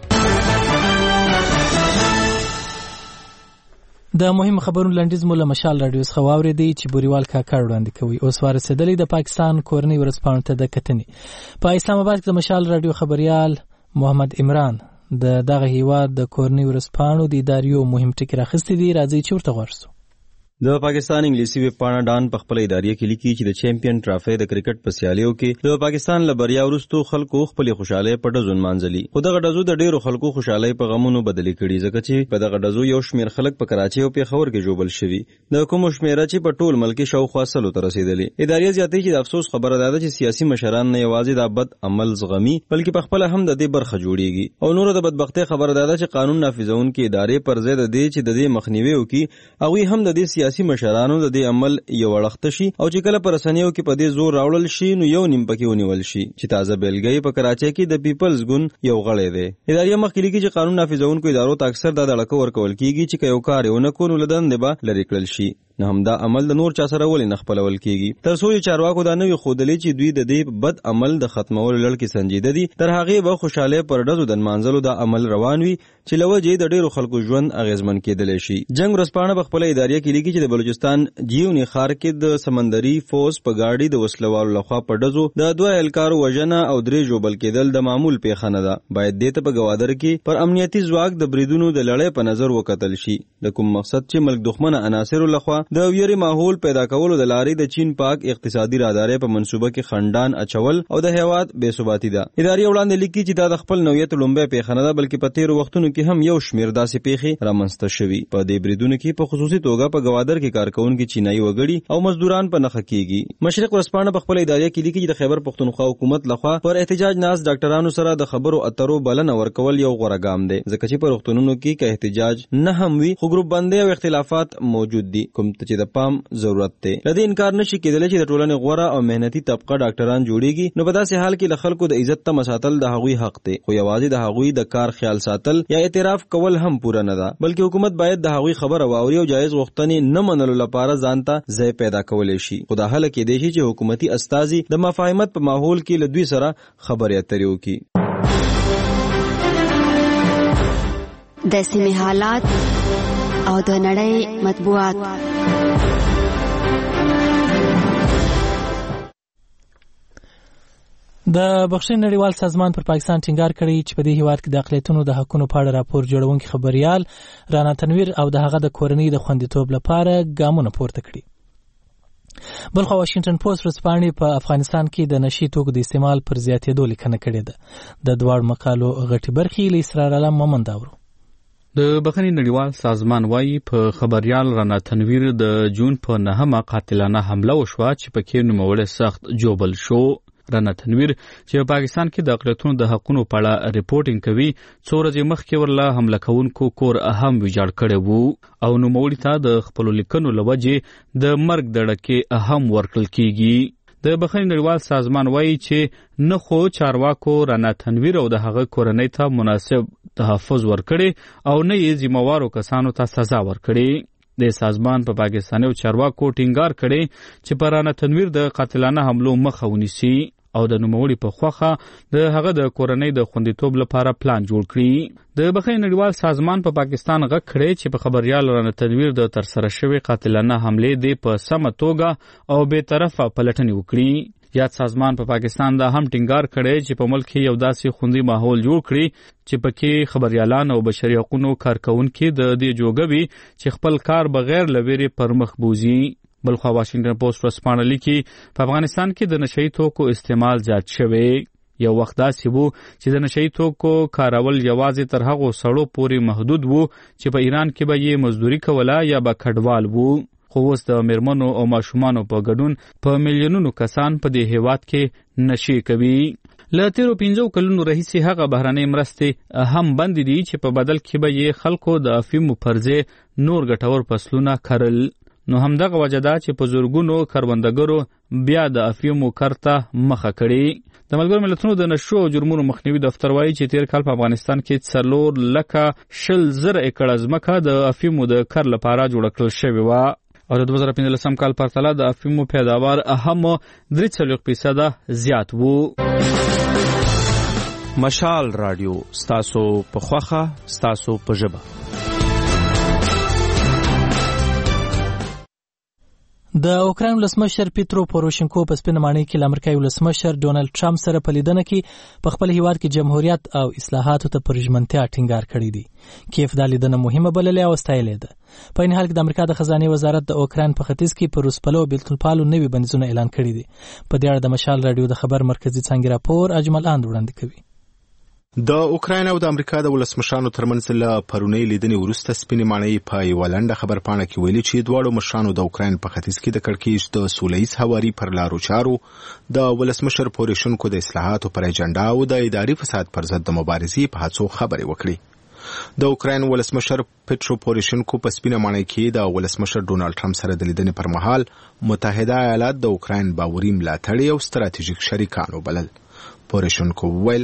Speaker 1: د مهم خبرونو لنډیز مو له مشال راډیو څخه واورېدی چې بوریوال کاکړ وړاندې کوي. اوس ورسېدلی د پاکستان کورنۍ ورځپاڼو ته د کتنې. په اسلام آباد کې د مشال راډیو خبریال محمد عمران د دغه هیواد د کورنۍ ورځپاڼو د اداریو مهم ټکي راخیستي دي. راځئ چې ورته غوږ شو.
Speaker 3: د پاکستان انګلیسي ویب پاڼه ډان په خپل ادارې کې لیکي چې د چیمپیون ټرافي د کرکټ په سیالیو کې د پاکستان له بریا وروسته خلکو خپل خوشاله په ډزو مانځلي. خو دغه ډزو د ډیرو خلکو خوشاله په غمونو بدلی کړي ځکه چې په دغه ډزو یو شمیر خلک په کراچي او پیښور کې جوړل شوي. د کوم شمیره چې په ټول ملک شاوخوا سلو ته رسیدلي. ادارې زیاتې چې د افسوس خبره ده چې سیاسي مشران نه یوازې د بد عمل زغمي بلکې په خپل هم د دې برخه جوړيږي. او نور د بدبختۍ خبره ده چې قانون نافذونکو ادارې پر ضد دي چې د دې مخنیوي وکړي. هغه هم د دې سیاسي مشرانو د عمل یو وړخته شي او چې کله پر رسنیو کې په دې زور راوړل شي نو یو نیم پکې ونیول شي چې تازه بیلګې په کراچۍ کې د پیپلز ګوند یو غړی دی. ادارې مخکې لیکي چې قانون نافذونکو ادارو ته اکثر دا دړکه ورکول کیږي چې یو کار یو نه کو نو لدان دی به لری کړل شي. نه هم دا عمل د نور چا سره ولې نه خپلول کیږي. تر څو چې چارواکو دا نوې خودلې چې دوی د دې بد عمل د ختمولو لړ کې سنجیده دي تر هغه به خوشاله پر ډزو د منځلو د عمل روان وي چې لوجې د ډیرو خلکو ژوند اغیزمن کېدلی شي. جنگ ورځپاڼه په خپل ادارې کې لیکي چې د بلوچستان جیونی خار کې د سمندري فوز په گاډي د وسلوالو لخوا په ډزو د دوه الکارو وژنه او درې جوبل کېدل د معمول پیښه نه ده. باید دې ته په گوادر کې پر امنیتي ځواک د بریدونو د لړۍ په نظر وکتل شي. د کوم مقصد چې ملک دښمنه عناصر لخوا د ویری ماحول پیدا کولو د لارې د چین پاک اقتصادي رادارې په منصوبه کې خندان اچول او د هیواد بے ثباتی ده. ادارې وړاندې لیکي چې دا د خپل نوعیت لومبه پیښه نه ده بلکې په تیرو وختونو کې هم یو شمیر داسې پیښې رامنځته شوي. په دې بریدونو کې په خصوصي توګه په گوادر کې کارکونکو چینایي وګړي او مزدوران په نخښه کېږي. مشرق ورځپاڼه په خپل ادارې کې لیکي چې د خیبر پښتونخوا حکومت لخوا پر احتجاج ناز ډاکټرانو سره د خبرو اترو بلنه ورکول یو غوره ګام دی ځکه چې په روغتونونو کې که احتجاج نه هم وي خو ګروپ بندي او اختلافات موجود دي. کوم ته چې د پام ضرورت دی. لدې انکار نشي کېدلی چې د ټولنې غوره او مهنتي طبقه ډاکټران جوړیږي، نو په داسې حال کې له خلکو د عزت تمه ساتل د هغوی حق دی، خو یوازې د هغوی د کار خیال ساتل یا اعتراف کول هم پوره نه ده، بلکې حکومت باید د هغوی خبره واوري او جایز غوښتنې نه منلو لپاره ځان ته ځای پیدا کولی شي. خو دا هله کېدی شي چې حکومتي استازي د مفاهمت په ماحول کې له دوی سره خبرې اترې وکړي.
Speaker 5: د سیمې حالات او د نړۍ مطبوعات.
Speaker 1: د بخښنې نړیوال سازمان پر پاکستان ټینګار کړی چې په دې هیواد کې د اقلیتونو د حقونو په اړه راپور جوړونکي خبريال رانا تنویر او د هغه د کورنۍ د خوندیتوب لپاره ګامونه پورته کړي. بلخو واشنگټن پوسټ ورځپاڼې په افغانستان کې د نشي توکو د استعمال پر زیاتېدو لیکنه کړې ده. د دواړو مقالو غټي برخې له اسرار علم مومند اورو.
Speaker 22: د بخښنې نړیوال سازمان وايي په خبريال رانا تنویر د جون په نهمه قاتلانه حمله وشوه چې پکې نوموړی سخت جوبل شو. رانا تنویر چې په پاکستان کې د اقلیتونو د حقونو په اړه ریپورټینګ کوي، څو ورځې مخکې ورله حمله کوونکو کور هم ویجاړ کړی وو او نوموړي ته د خپلو لیکنو له وجې د مرګ دړکې هم ورکړل کیږي. د بخښنې نړیوال سازمان وایي چې نه خو چارواکو رانا تنویر او د هغه کورنۍ ته مناسب تحفظ ورکړي او نه یې ذمہوارو کسانو ته سزا ورکړي. د سازمان په پا پاکستاني چارواکو ټینګار کړي چې په رانا تنویر د قاتلانه حملو مخه ونیسي او د نوموړي په خوخه د هغه د کورنۍ د خوندیتوب لپاره پلان جوړ کړي. د بخښنې نړیوال سازمان په پا پاکستان غږ کړی چې په خبريال رانا تنویر د ترسره شوی قاتلانه حملې د په سمه توګه او به طرفه پلټنې وکړي. یاد سازمان په پا پاکستان دا هم ټینګار کړی چې په ملک کې یو داسې خوندي ماحول جوړ کړي چې پکې خبريالان او بشري حقوقو کارکونکي د دې جوګوي چې خپل کار بغیر لويري پر مخ بوزي. بلخو واشنگټن پوسټ ورځپاڼه لیکي په افغانستان کې د نشئی توکو استعمال زیات شوی. یو وخت داسې وو چې د نشئی توکو کارول یوازې تر هغو سړو پورې محدود وو چې په ایران کې به یې مزدوري کوله یا به کډوال وو. خو اوس د میرمنو او ماشومانو په ګډون په میلیونونو کسان په دې هیواد کې نشي کوي. له تیرو پنځو کلونو راهیسې هغه بهرنۍ مرستې هم بند دي چې په بدل کې به یې خلکو د افیمو پر ځای نور ګټور فصلونه کرل. نو همدغه وجه ده چې په زورګونو کروندګرو بیا د افیمو کرته مخه کړي. د ملګرو ملتونو د نشو او جرمونو مخنیوي دفتر وایي چې تیر کال په افغانستان کې څلور لکه شل زره ایکړه ځمکه د افیمو د کر لپاره جوړه کړل شوې وه او د دوه زره پنځلسم کال پرتله د افیمو پیداوار هم درې څلوېښت فیصده زیات وو.
Speaker 23: مشال رادیو ستاسو په خوخه ستاسو په ژبه.
Speaker 1: د اوکراین ولسمشر پیترو پوروشنکو په سپینه ماڼۍ کې له امریکایي ولسمشر ډونالډ ټرمپ سره په لیدنه کې په خپل هیواد کې جمهوریت او اصلاحاتو ته پر ژمنتیا ټینګار کړی دی. کیف دا لیدنه مهمه بللې او ستایلې ده. په این حال کې د امریکا د خزانه وزارت د اوکراین په ختیځ کې پر روسپلو بیلتونپالو نوي بندیزونه اعلان کړي دي. په دې اړه د مشال رادیو د خبر مرکزی څنګه راپور اجمل اند وړاندې کوي.
Speaker 8: د اوکراین او د امریکا د ولسمشرانو ترمنځ له پرونی لیدنې وروسته سپینې ماڼۍ په یوه لنډه خبرپاڼه کې ویلي چې دواړو مشرانو د اوکراین په ختیځ کې د کړکېچ د سولیز هواري پر لارو چارو، د ولسمشر پوروشنکو د اصلاحاتو پر اجنډا او د اداري فساد پر ضد د مبارزې په هڅو خبرې وکړي. د اوکراین ولسمشر پیټرو پوروشنکو په سپینه ماڼۍ کې د ولسمشر ډونالډ ټرمپ سره د لیدنې پر مهال متحده ایالات د اوکراین باوري ملاتړي او ستراتیژیک شریکان وبلل. پوروشنکو ویل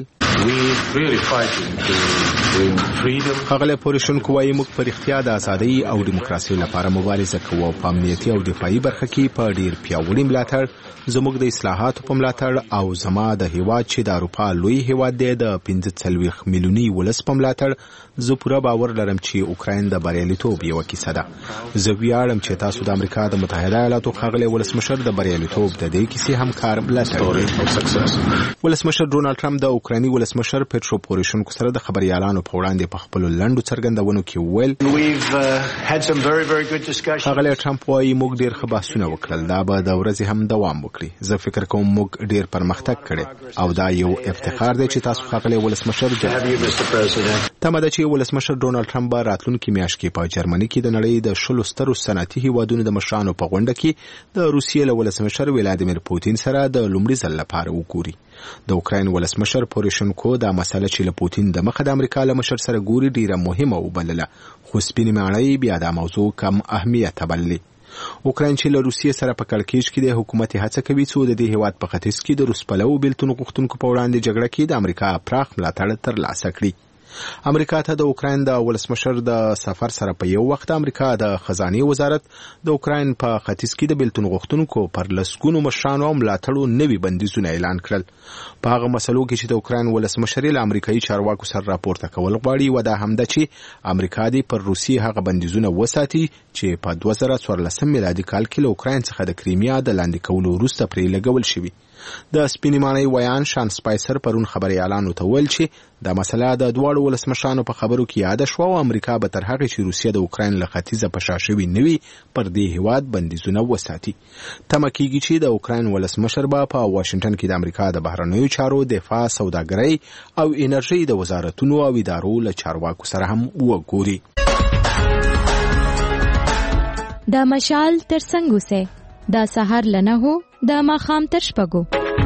Speaker 8: هغه پوروشنکو وايي موږ په اختیار د ازادۍ او دیموکراسي لپاره مبارزه کوو. په امنیتي او دفاعي برخه کې په ډیر پیاوړي ملاتړ، زموږ د اصلاحاتو په ملاتړ او زما د هیواد چې د اروپا لوی هیواد دی د پنځه څلوېښت میلیوني ولس په ملاتړ زه پوره باور لرم چې اوکراین د بریالیتوب یوه کیسه ده. زه ویاړم چې تاسو د امریکا د متحده ایالاتو ښاغلی ولسمشر د بریالیتوب د دې کیسې همکار ملاتړ. ولسمشر ډونالډ ټرمپ د اوکرایني ولسمشر پیټرو پوروشنکو سره د خبريالانو په وړاندې په خپل لنډو څرګندونو کې ویل هغه ټرمپ وايي موږ ډیر ښه بحثونه وکړل، دا به د ورځې هم دوام وکړي. زه فکر کوم موږ ډیر پرمختګ کړی او دا یو افتخار دی چې تاسو ښاغلی ولسمشر تمه ده چې ولسمشر ډونالډ ټرمپ به راتلونکي میاشت کې په جرمني کې د نړۍ د شلو سترو صنعتي هیوادونو د مشرانو په غونډه کې د روسیې له ولسمشر ولادیمیر پوتین سره د لومړي ځل لپاره وګوري. د اوکراین ولسمشر پوروشنکو دا مسله چې له پوتین د مخه د امریکا له مشر سره ګوري ډیره مهمه وبلله، خو سپینې ماڼۍ بیا دا موضوع کم اهمیت بللې. اوکراین چې له روسیې سره په کړکېچ کې د حکومت هڅه کوي څو د دې هیواد په ختیځ کې د روس پلوو بیلتون غوښتونکو په وړاندې جګړه کې د امریکا پراخ ملاتړ ترلاسه کړي. امریکا ته د اوکراین د ولسمشر د سفر سره په یو وخت امریکا د خزانه وزارت د اوکراین په ختیځ کې د بیلتون غوښتونکو پر لسګونو مشرانو ملاتړو نوي بندیزونه اعلان کړل. په هغه مسلو کې چې د اوکراین ولسمشر له امریکایي چارواکو سره راپورته کول غواړي و دا هم ده چې امریکا دې پر روسیې هغه بندیزونه وساتي چې په دوه زره څوارلسم میلادي کال کې له اوکراین څخه د کریمیا د لاندې کولو وروسته پرې لګول شوي. د سپینې ماڼۍ ویان شان سپایسر پرون خبري اعلان ته ویل چې دا مسله د دواړو ولسمشرانو په خبرو کې یاد شو او امریکا به تر هغه چې روسیه د اوکراین له ختیځه په شا شوي نوي پر دې هیواد بندیزونه وساتي. تمه کېږي چې د اوکراین ولسمشر به په واشنگټن کې د امریکا د بهرنیو چارو دفاع سوداګرۍ او انرژي د وزارتونو او ادارو له چارواکو سره هم وګوري.
Speaker 18: د مشال تر څنګه سه د سحر لنه هو د ماخام تر شپږو.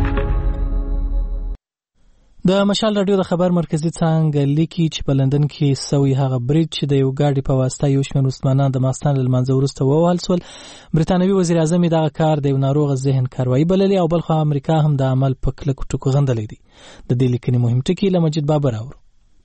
Speaker 1: د مشال رادیو د خبر مرکزی څنګه لیکي چې په لندن کې سوي هغه بریډ چې د یو ګاډي په واسطه یو شمېر مسلمانان د ماستان له منځه وروسته ووهل سول. برتانوي وزیر اعظم دغه کار د یو ناروغ ذهن کاروایی بللی او بلخو امریکا هم د عمل په کلکو ټکو غندلې دي. د دې لیکنې مهم ټکی له مجید بابر اورو.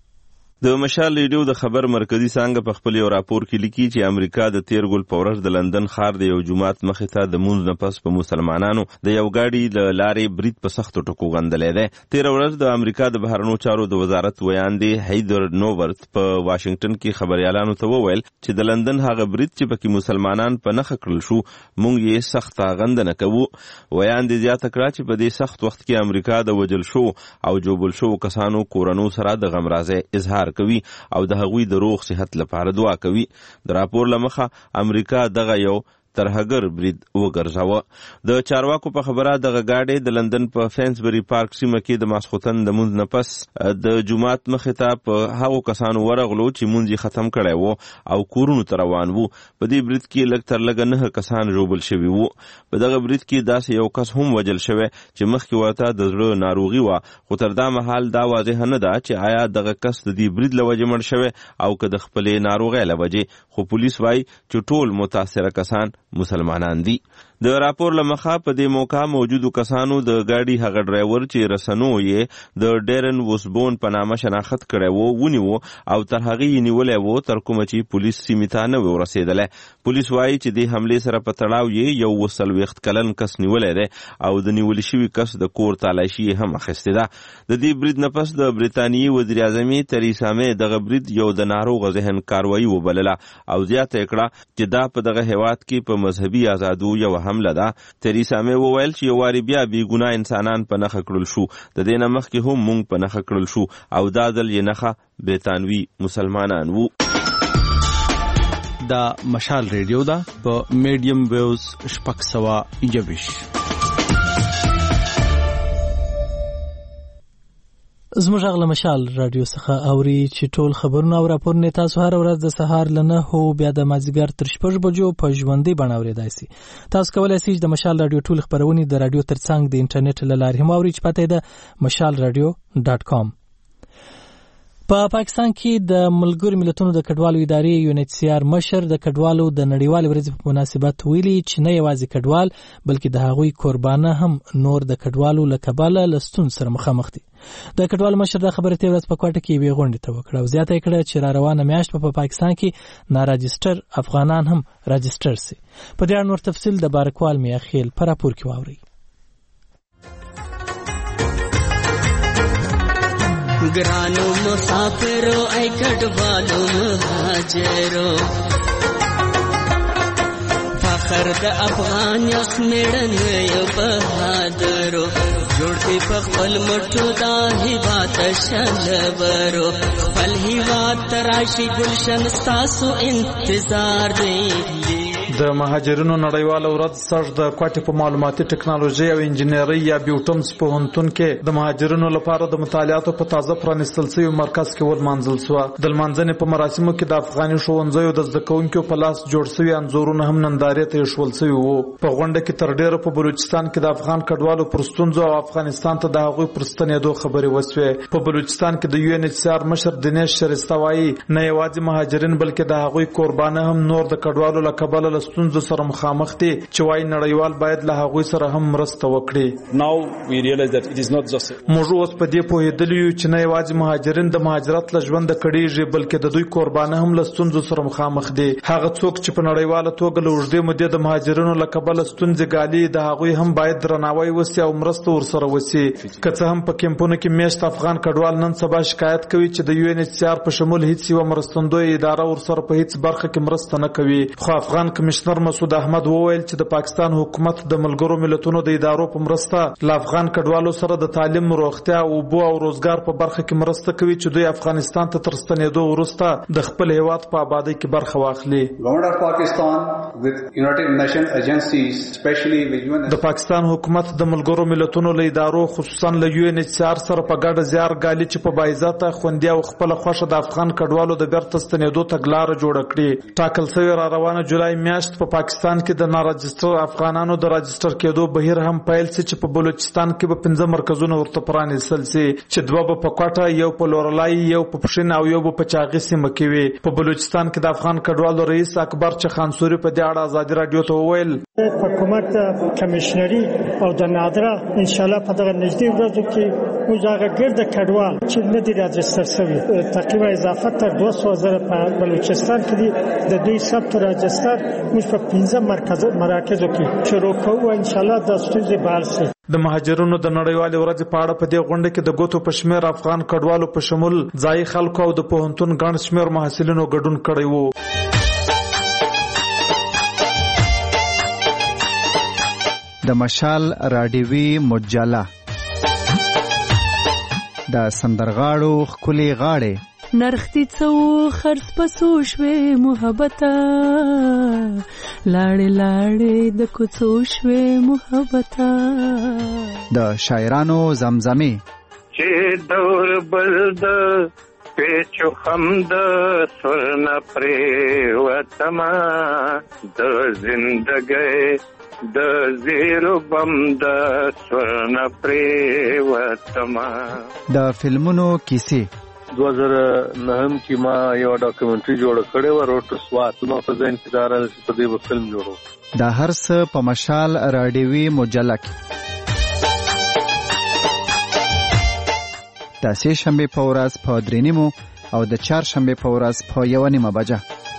Speaker 19: د مشال ریډیو د خبر مرکزی څنګه په خپل یو راپور کې لیکي چې امریکا د تیر ګل په ورځ د لندن ښار د یو جماعت مخې ته د مونځ نه پس په مسلمانانو د یو ګاډي له لارې برید په سختو ټکو غندلې ده. تیر ورځ د امریکا د بهرنیو چارو د وزارت ویاندې هیدر نوورت په واشنگټن کې خبريالانو ته وویل چې د لندن هغه برید چې پکې مسلمانان په نخ کړل شو مونږ یې سخت غندنه کوو. ویاندې زیاته کړه چې په دې سخت وخت کې امریکا د وجل شو او جوبل شو کسانو کورونو سره د غمرازه اظهار کوي او د هغوی د روغ صحت لپاره دعا کوي. د راپور لمخه امریکا دغه یو ترهګر برید وګرځاوه. د چارواکو په خبره دغه گاډي د لندن په فینسبری پارک سیمه کې د ماسختن د مونږ نه پس د جمعات مخې ته په هغو کسانو ورغلو چې مونږ ختم کړی وو او کورونو ته روان وو. په دې برید کې لږ تر لږه نه کسان ژوبل شوي وو. په دغه برید کې داسې یو کس هم وجل شوی چې مخکې ورته د زړه ناروغي وه، خو تر دا مهال دا واضح نه ده چې آیا دغه کس د دې برید له وجې مړ شوی او که د خپلې ناروغۍ له وجې، خو پولیس وایي چې ټول متاثره کسان مسلمانان دي. د راپور لمخه په دې موقع موجودو کسانو د گاډي هغه ډرایور چې رسنو یې د ډیرن وسبون په نامه شناخت کړی وو ونیو او تر هغه یې نیولې وو تر کومه چې پولیس سیمې ته نه ورسېدله. پولیس وایي چې د حملې سره په تړاو یې یو وسلوېښت کلن کس نیولې ده او د نیول شوي کس د کور تالاشي هم اخیستې ده. د دې برید نه پس د برتانیې وزیر اعظم تریسا مې دغه برید یو د ناروغ ذهن کاروایی وبلله او زیاته کړه چې دا په دغه هیواد کې په مذهبي آزادو یو حمله ده. تریسا مې وویل چې یو واري بیا بې ګناه انسانان په نښه کړل شو، د دې نه مخکې هم موږ په نښه کړل شو او دا ځل یې نښه برتانوي مسلمانان وو.
Speaker 23: دا مشال ریډیو ده په میډیم ویوز شپږ سوه یوویش.
Speaker 1: زموږ غل مشال رادیو څخه اوري چې ټول خبرونه او راپورونه تاسو هر ورځ د سهار لنه هو بیا د مازیګر تر شپږ بجو په ژوندۍ بڼه اورېدای شئ. تاسو کولی شئ د مشال رادیو ټول خبرونه د رادیو ترڅنګ د انټرنیټ له لارې هم اورئ چې پته ده مشال رادیو ډاټ کام. په پاکستان کې د ملګرو ملتونو د کډوالو ادارې یو ان ایچ سی آر مشر د کډوالو د نړیوال ورځې په مناسبت ویلي چې نه یوازې کډوال بلکې د هغوی قربانه هم نور د کډوالو له کبله له ستونزو سره مخامخ دي. د کډوالو مشر دا خبره تېره ورځ په کوټه کې یوې غونډې ته وکړه او زیاته یې کړه چې را روانه میاشت په پاکستان کې ناراجسټر افغانان هم راجسټر سي. په دې اړه نور تفصیل د بارکوال میاخیل په راپور کې واورئ.
Speaker 4: ګرانو مسافرو ای کډوالو مهاجرو، فخر د افغان یو سمېړن یو بهادرو، جوړ دې په خپل مټو دا هیواد شلبرو، خپل هیواد تراشي گلشن ستاسو انتظار دی.
Speaker 9: د مهاجرینو نړیواله ورځ سږ د کوټې په معلوماتي ټکنالوژي او انجینرۍ یا بیوټمز پوهنتون کې د مهاجرینو لپاره د مطالعاتو په تازه پرانیستل شوي مرکز کې ولمانځل شوه. د لمانځنې په مراسمو کې د افغاني ښوونځیو د زده کوونکو په لاس جوړ شوي انځورونه هم نندارې ته ایښودل شوي وو. په غونډه کې تر ډېره په بلوچستان کې د افغان کډوالو پر ستونزو او افغانستان ته د هغوی پر ستنېدو خبرې وشوې. په بلوچستان کې د یو ان ایچ سی آر مشر دنیش شریسته وایي نه یوازې مهاجرین بلکې د هغوی قربانه هم نور د کډوالو له کبله له لستونزو سره مخامخ دي چې وايي نړیوال باید له هغوی سره هم مرسته وکړي.
Speaker 10: Now we realize that it is not just
Speaker 9: موږ اوس په دې پوهېدلی یو چې نه یوازې مهاجرین د مهاجرت له ژونده کړېږي بلکې د دوی قربانه هم له ستونزو سره مخامخ دي. هغه څوک چې په نړیواله توګه له اوږدې مودې د مهاجرینو له کبله ستونزې ګالي د هغوی هم باید درناوی وسي او مرسته ورسره وسي. که څه هم په کیمپونو کې میشت افغان کډوال نن سبا شکایت کوي چې د یو ان ایچ سی آر په شمول هیڅ یوه مرستندویه اداره ورسره په هیڅ برخه کې مرسته نه کوي. خو افغان کمشنر مسعود احمد وویل چې د پاکستان حکومت د ملګرو ملتونو د ادارو په مرسته له افغان کډوالو سره د تعلیم، روغتیا، اوبو او روزګار په برخه کې مرسته کوي چې دوی افغانستان ته تر ستنېدو وروسته د خپل هیواد په آبادۍ کې برخه واخلي. د پاکستان حکومت د ملګرو ملتونو له ادارو خصوصا له یو ان ایچ سی آر سره په ګډه زیار ګالي چې په باعزته خوندي او خپل خوښه د افغان کډوالو د بیرته ستنېدو تګلاره جوړه کړي. ټاکل شوی را روانه جولای میاشت په پاکستان کې د ناراجستر افغانانو د راجستر کېدو بهیر هم پیل شي چې په بلوچستان کې به پنځه مرکزونه ورته پرانیستل شي چې دوه به په کوټه، یو په لورلای، یو په پښین او یو په چاغي سیمه کې وي. په بلوچستان کې د افغان کډوالو رئیس اکبر چخانسوري په دې اړه ازادي رادیو ته وویل
Speaker 12: حکومت کمشنري او د نادره ان شاء الله په دغه نږدې ورځو کې موږ هغه ګرد کډوال چې نه دي راجستر شوي تقریبا اضافه تر دوه سوه زره په بلوچستان کې دي د دوی ثبت راجستر موږ په پنځه مرکز مراکزو کې شروع کوو ان شاء الله د ستونزې به حل شي.
Speaker 9: د مهاجرونو د نړیوالې ورځې په اړه په دې غونډه کې د ګوتو په شمېر افغان کډوالو په شمول ځایي خلکو او د پوهنتون ګڼ شمېر محصلینو ګډون کړی وو.
Speaker 17: د مشال راډیوي مجله د سندرغاړو ښکلې غاړې
Speaker 14: نرختی څو خرڅ پسو شوې محبته لاړې لاړې د کوڅو شوې محبته
Speaker 17: د شاعرانو زمزمې
Speaker 24: چې دور بلد پیچو خمد سرنا پریوتما د زندګۍ د زیرو بم د سرنا پریوتما
Speaker 17: د فلمونو کیسې
Speaker 21: دو هزار نهم کې ما یو ډاکومنټري جوړ کړی و روټ سوات نو په ځین کې دار په دې فلم جوړو
Speaker 17: د هر څه په مشال راډیوي مجله کې د سه شنبه په ورځ په درې نیمو او د چهار شنبه په ورځ په یو نیمه بجه.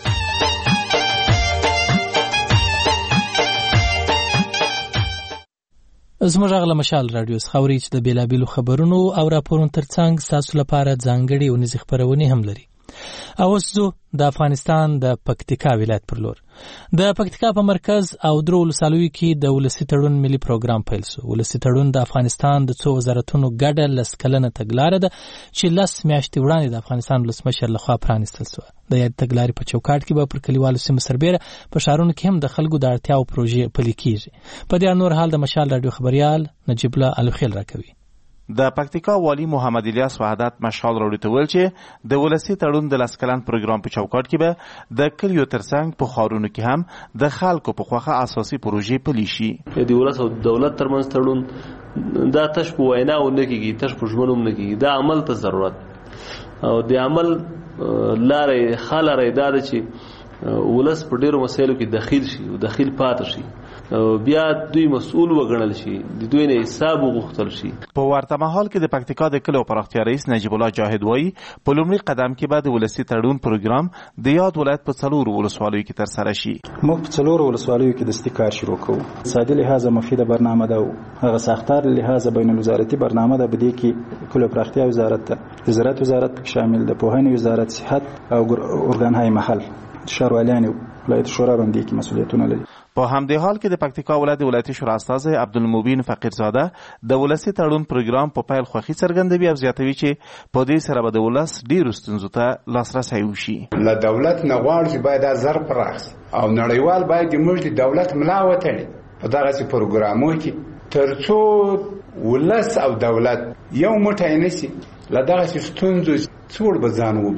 Speaker 1: زموږ غږ له مشال راډیو څخه اورئ چې د بېلابېلو خبرونو او راپورونو ترڅنګ ستاسو لپاره ځانګړې ونیزې خپرونې هم لري. او اوس ځو د افغانستان د پکتیکا ولایت پر لور. د پکتیکا په مرکز او درو ولسوالیو کې د ولسي تړون ملي پروګرام پیل شو. ولسي تړون د افغانستان د څو وزارتونو ګډه لس کلنه تګلاره ده چې لس میاشتې وړاندې د افغانستان ولسمشر لخوا پرانیستل شوه. د یاد تګلارې په چوکاټ کې به پر کلیوالو سیمو سربیره په ښارونو کې هم د خلکو د اړتیاو پروژې پلي کېږي. په دې نور حال د مشال راډیو خبریال نجیب الله الخیل راکوي.
Speaker 25: د پکتیکا والی محمد الیاس وحدت مشال راوړي ته ویل چې د ولسی تړون د لاس کلن پروګرام په چوکاټ کې به د کلیو ترڅنګ په خارونو کې هم د خلکو په خوخه اساسي پروژې پلي شي.
Speaker 26: د ولس او دولت ترمنځ تړون دا تش په وینا و نه کیږي، تش په ژمنو نه کیږي، دا عمل ته ضرورت او د عمل لارې خاله راځي چې ولس په ډیرو مسایلو کې دخیل شي او دخیل پاتې شي، بیا دوی مسؤل وګڼل شي، د دوی نه حساب وغوښتل شي.
Speaker 25: په ورته مهال کې د پکتیکا د کلو پراختیا رئیس نجیب الله جاهد وایي په لومړي قدم کې به د ولسی تړون پروګرام د یاد ولایت په څلورو ولسوالیو کې ترسره شي.
Speaker 27: موږ په څلورو ولسوالیو کې د استکار شروع کوو. اقتصادي لحاظه مفیده برنامه ده او هغه ساختار لحاظه بین الوزارتي برنامه ده. بده کې کلو پراختیا وزارت ته زراعت وزارت پکې شامل ده، پوهنې وزارت، صحت او ارګانهای محل، شهروالانو ولایت شورا باندې کې مسؤلیتونه لري.
Speaker 25: په همدې حال کې د پکتیکا ولایت ولایتي شورا استازی عبدالمبین فقیرزاده د ولسی تړون پروګرام په پیل خوښي څرګندوي او زیاتوي چې په دې سره به د ولس ډیرو ستونزو ته لاسرسی وشي.
Speaker 28: له دولت نه غواړي چې باید دا زر پراخ او نړیوال باید موږ د دولت ملا وتړي په دغه پروګرامونو کې ترڅو ولس او دولت یو موټی نشي له دغه ستونزو څور به ځان وباسي.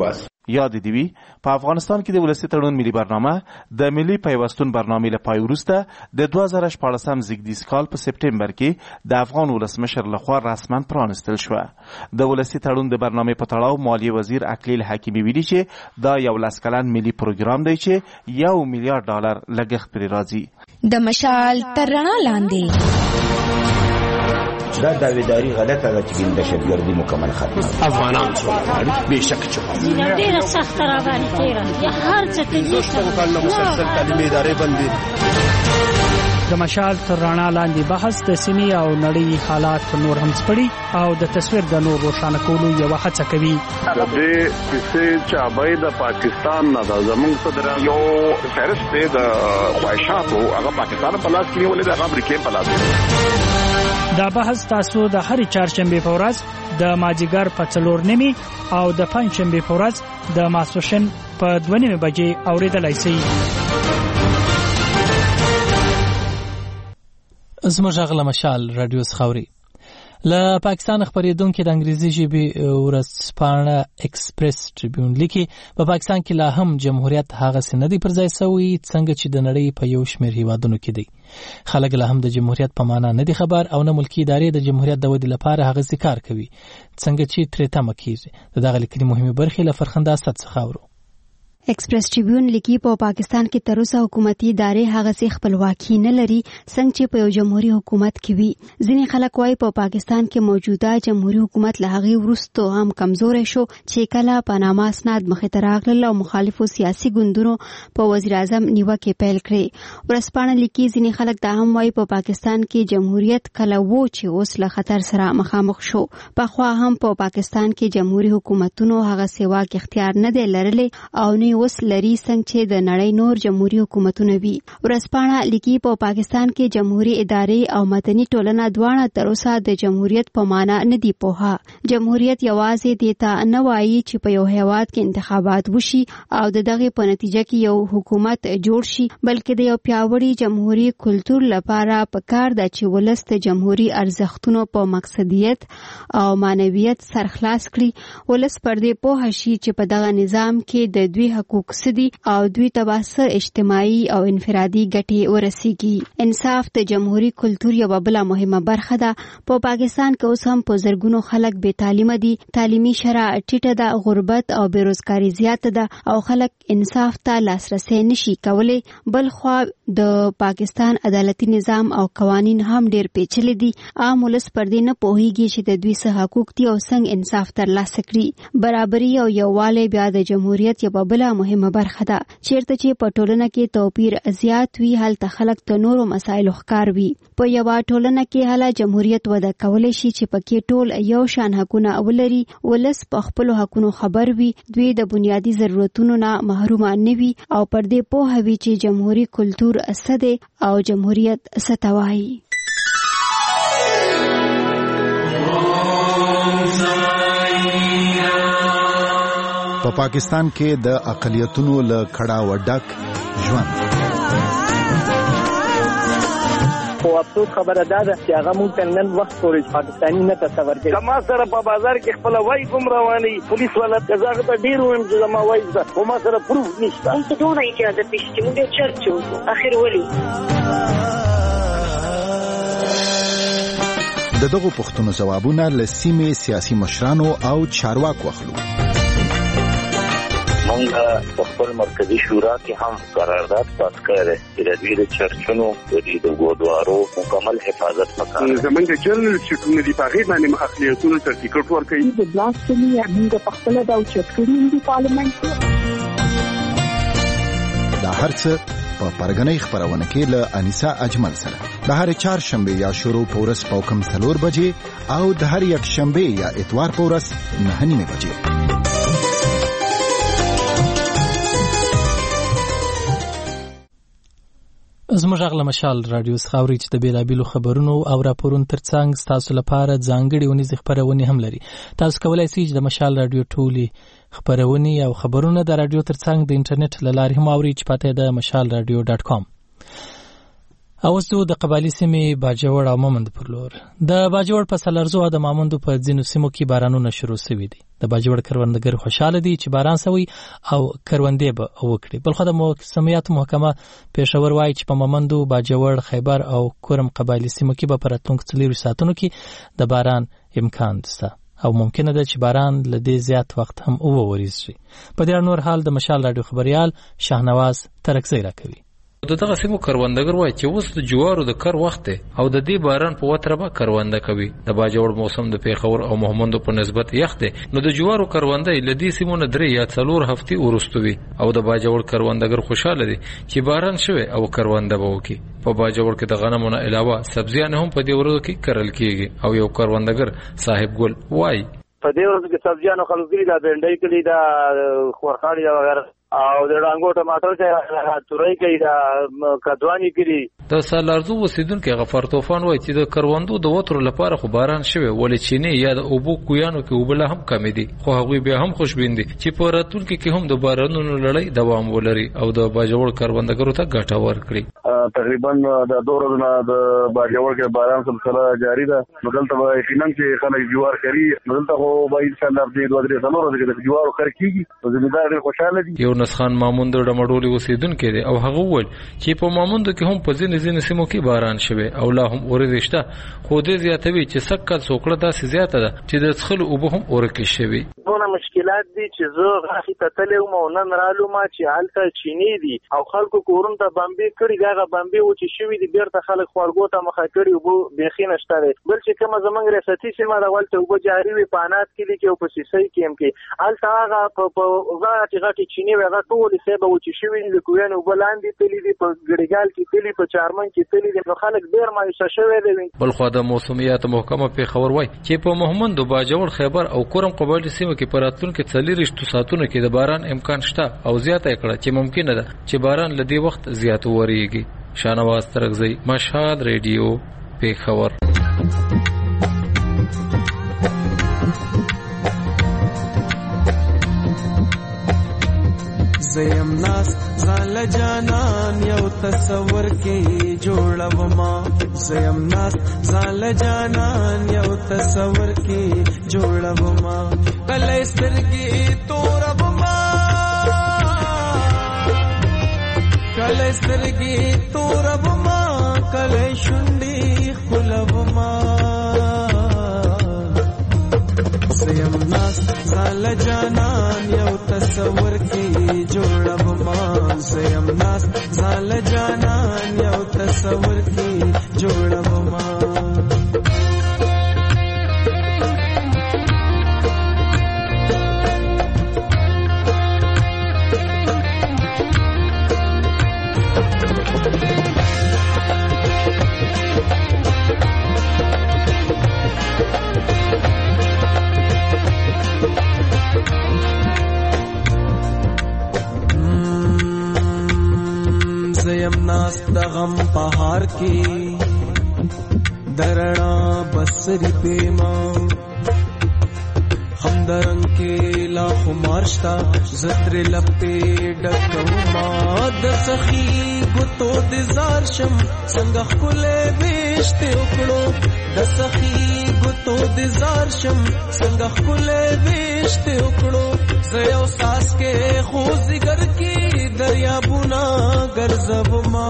Speaker 25: یاد دی وی په افغانستان کې د ولسی تړون ملي برنامه د ملي پیوستون برنامې له پای وروسته د دوه زره شپاړسم زیږدیز کال په سپټمبر کې د افغان ولسمشر لخوا رسما پرانستل شو. د ولسی تړون د برنامې په تړاو مالیه وزیر اکلیل حکیمی ویلي چې دا یو لس کلن ملي پروګرام دی چې یو میلیارډ ډالر لګښت پرې راځي.
Speaker 18: د مشال تر رڼا لاندې
Speaker 2: دا داویداری غلطه ده چې دهشتګردي مکمل ختمه
Speaker 6: افغانان څوک به شک چوي
Speaker 7: ډیره سخت را باندې تیرا یا هر څه ته
Speaker 6: دوستو کله مسلسل تعلیمي ادارې بندي.
Speaker 11: د مشال تر رڼا لاندې بحث د سیمې او نړۍ حالات نور هم سپړي او د تصویر د نور روښانه کولو یو هڅه کوي.
Speaker 21: د دې کیسې چابای د پاکستان نه د زمونږ صدر یو فهرست دی د خواهشاتو هغه پاکستان په لاس کې نیولې ده، هغه امریکا په لاس کې.
Speaker 11: دا بحث تاسو د هرې چهارشنبې په ورځ د مازدیګر په څلور نیمې او د پنجشنبې په ورځ د ماسپښین په دوه نیمې بجې اورېدلی شئ.
Speaker 1: زموږ غږ له مشال رادیو خاوري. له پاکستان خبرېدونکو د انګریزي ژبې ورځپاڼه ایکسپریس ټریبیون لیکي په پاکستان کې لا هم جمهوریت هغه سندي پر ځای سوی څنګه چې د نړۍ په یو شمېر هیوادونو کې دی. خلک لا هم د جمهوریت په معنا نه دي خبر او نه ملکی ادارې د جمهوریت د ودې لپاره هغه ذکر کوي څنګه چې ترې تمه کیږي. دغه لیکنې مهمه برخه له فرخنده اسد څخه اورو.
Speaker 5: ایکسپریس ټریبیون لیکي په پاکستان کې تر اوسه حکومتي ادارې هغه څه خپلواکي نه لري څنګه چې په یو جمهوریت حکومت کې وي. ځینې خلک وايي په پاکستان کې موجوده جمهوریت حکومت له هغه وروسته هم کمزوري شو چې کله پاناما اسناد مخې ته راغلل او مخالفو سیاسي ګوندونو په وزیر اعظم نیوکه پیل کړې. ورځپاڼه لیکي ځینې خلک دا هم وايي په پاکستان کې جمهوریت کله وو چې اوس له خطر سره مخامخ شو. پخوا هم په پاکستان کې جمهوریت حکومتونو هغه سیواک اختیار نه دی لرلی او نه اوس لري څنګه چې د نړۍ نور جمهوریت حکومتونه وي. ورځپاڼه لیکي په پاکستان کې جمهوریت ادارې او مدني ټولنه دواړه تر اوسه د جمهوریت په معنا نه دی پوهه. جمهوریت یوازې دیتا نه وایي چې په یو هیواد کې انتخابات وشي او د دغه په نتیجه کې یو حکومت جوړ شي، بلکې د یو پیاوړي جمهوریت کلتور لپاره پکار ده چې ولس د جمهوریت ارزښتونو په مقصدیت او معنویت سرخلاص کړي. ولس پر دې پوه شي چې په دغه نظام کې د دوی حقوق سدي او دوی تباسه اجتماعي او انفرادي ګټې ورسیږي. انصاف د جمهوریت کلتور یو بل مهمه برخه ده. په پاکستان کې اوس هم په زرګونو خلک بې تعلیمه دي، تعلیمي شرایط ټیټه ده، غربت او بیروزګاری زیاته ده او خلک انصاف ته لاسرسي نشي کولای. بل خو د پاکستان عدالتي نظام او قوانین هم ډېر پیچلي دي. عام ولس پر دې نه پوهیږي چې د دوی څه حقوق دي او څنګه انصاف ترلاسه کړي. برابري او یووالی بیا د جمهوریت یو بل مهمه برخه ده. چیرته چې په ټولنه کې توپیر زیات وي هلته خلک ته نورو مسایلو ښکار وي. په یو ټولنه کې هله جمهوریت وده کولی شي چې پکې ټول یو شان حقونه ولري، ولس په خپل حقونو خبر وي، دوی د بنیادی ضرورتونو نه محروم نه وي او پر دې پوه وي چې جمهوریت کلتور څه دی او جمهوریت څه ته وایي.
Speaker 13: په پاکستان کې د اقلیتونو له کړاو ډک ژوند.
Speaker 15: خو افسوس خبره ده چې هغه مونږ نن وخت پورې پاکستاني نه تصور کوي. ما سره په بازار کې خپل وای کوم رواني پولیس والا ځاګه ته ډیر ویم چې ما وای ده خو ما سره پروف نشته.
Speaker 7: مونږ ته ډونه اجازه پېښې مونږ چرچو اخر ولي
Speaker 13: د دغو پوښتنو ځوابونه له سیمې سیاسي مشرانو او چارواکو اخلو.
Speaker 16: مونږ په خپل مرکزی شورا کې هم قرارداد پاس کړی چې د دوی د چرچونو د ګودوارو مکمل حفاظت وکړي.
Speaker 21: زمونږ جنرال سیټونه دی په هغې باندې اقلیتونو ته ټیکټ ورکوي.
Speaker 7: د بلاسفمي موږ په خپله دا اوچت کړي دي پارلمنټ کې.
Speaker 13: دا هر څه په پرګنۍ خپرونه کې له انیسا اجمل سره د هر چهارشنبې یا شروع په ورځ په کم څلور بجې او د هر یک شنبې یا اتوار په ورځ نهه نیمې بجې.
Speaker 1: زموږ غږ له مشال رادیو څخه اورئ چې د بېلابېلو خبرونو او راپورونو ترڅنګ ستاسو لپاره ځانګړې ونیزې خپرونې هم لري. تاسو کولی شئ چې د مشال رادیو ټولې خپرونې او خبرونه د رادیو ترڅنګ د انټرنیټ له لارې هم اورئ چې پته د مشال رادیو ډاټ کام. اوس د قبایلی سیمې باجوړ او مامند پر لور د باجوړ په سلرزو او د مامند په ځینو سیمو کې بارانونه شروع شوي دي. د باجوړ کروندګر خوشاله دي چې باران سوی او کروندې به وکړي. بلخو د موسمیات محکمه پېښور وایي چې په مامندو، باجوړ، خیبر او کورم قبایلی سیمو کې به په راتلونکو څلورو ساعتونو کې د باران امکان شته او ممکنه ده چې باران له دې زیات وخت هم وورېږي شي. په دې نور حال د مشال رادیو خبريال شاهنواز ترکزی راکوي.
Speaker 3: د دغه سیمو کروندګر وایي چې اوس د جوارو د کر وخت دی او د دې باران په وتره به کرونده کوي. د باجوړ موسم د پیښور او محمدو په نسبت یخ دی، نو د جوارو کروندې له دې سیمو نه درې یا څلور هفتې وروسته وي او د باجوړ کروندګر خوشاله دي چې باران شوی او کرونده به وکړي. په باجوړ کې د غنمو نه علاوه سبزیان هم په دې ورځو کې کرل کیږي او یو کروندګر صاحب ګل وایي
Speaker 15: په دې ورځو کې سبزیانو خلک کړي دا بنډۍ کړي دا خورخاړي دا وغیرہ او د ډانګو ټماټر چې تورای کوي دا کدوانی کړي.
Speaker 3: د سالارزو اوسیدونکو غفار طوفان وایي چې د کروندو د وترو لپاره خو باران شوی ولې چینه یا د اوبو کویانو کې وبله هم کم دي، خو هغه بیا هم خوشبین دي چې په راتلونکو کې هم د بارانونو لړۍ دوام ولري او د باجوړ کروندګرو ته ګټه ورکړي.
Speaker 21: تقریبا د دوه ورځې نه د باجوړ کې باران سلسله جاری ده، نو دلته به یقینا چې خلک جوار کوي، نو دلته خو به ان شاء الله د دوه درې څلور ورځې د جوارو خر کیږي او زمیندار ډېر خوشاله دي.
Speaker 3: یونس خان ماموند د ډمډولي اوسیدونکو دی او هغه وویل چې په ماموند کې هم په ځینې ځینې سیمو کې باران شوی او لا هم اورېدل شته، خو دې زیاتوي چې سکه څوکړه داسې زیاته ده چې د څښلو اوبه هم اورکې شوي.
Speaker 15: دونه مشکلات دي چې زه غاښې ته تللی وم او نن رالو ما چې هلته چینې دي او خلکو کورونو ته بمبې کړي، دغه بمبې وچې شوي دي، بیرته خلک خوړګو ته مخه کړي، اوبه بیخي نشته دی. بل چې کومه زموږ ریاستي سیمه ده ولته اوبه جاري وي په انات کلي کې او په سیسۍ کې هم کې، هلته هغه په غټې غټې چینې وي هغه ټولې صیبه وچې شوي دي، د کویانو اوبه لاندې تللي دي، په ګړیګال کې تللي، په چارمن کې تللي دي، نو خلک ډېر مایوسه شوي دي.
Speaker 3: بلخوا د موسمیات محکمه پیښور وایي چې په محمد، باجوړ، خیبر او کورم قبایلی سیمو کې په راتلونکو څلېرویشتو ساعتونو کې د باران امکان شته او زیاته کړه چې ممکنه ده چې باران له دې وخت زیات وورېږي. شاهنواز ترکزی، مشهد ریډیو، پیښور.
Speaker 4: زیم ناس زال جانان یو تصور کې جوړوما، زیم ناس زال جانان یو تصور کې جوړوما، کله سترګې توربما کله سترګې توربما کله شونډې خلوما، زیم ناس زال جانان یو تصور کې جوړوما، زیم ناس زال جانان یو تصور کې جوړوما. ناس د غم پهار کې درنا بسری پیما، هم درنګ کې لا خمارشتا زتر لپې ډکوما، د سخی ګوتو د زار شم څنګه خلې وشته وکړو، د سخی ګوتو د زار شم څنګه خلې وشته وکړو، زيو ساس کې خوځګر کې دریابونه ګرځوما،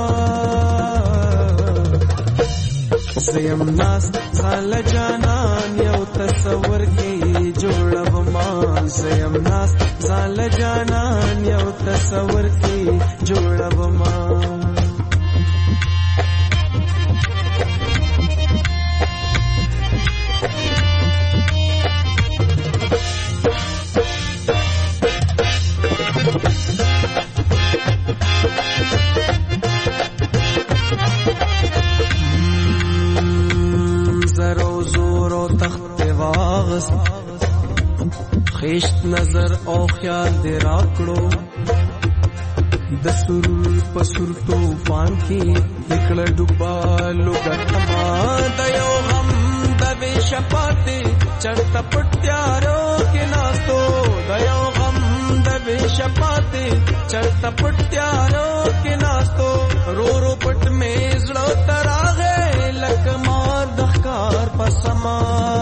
Speaker 4: زیم ناس زال جانان یو تصور کې جوړوما، زیم ناس زال جانان یو تصور کې جوړوما. خیشت نظر او خیال دې راکړو، د سرور په سر طوفان کې دکړه ډوبالو ګټما، د یو غم د بې شپاتې چرته پټیارو کې ناستو، د یو غم د بشپاته چرته پټیارو کې ناستو رو رو پټ مې زړه تراغه لکه مار د ښکار پسما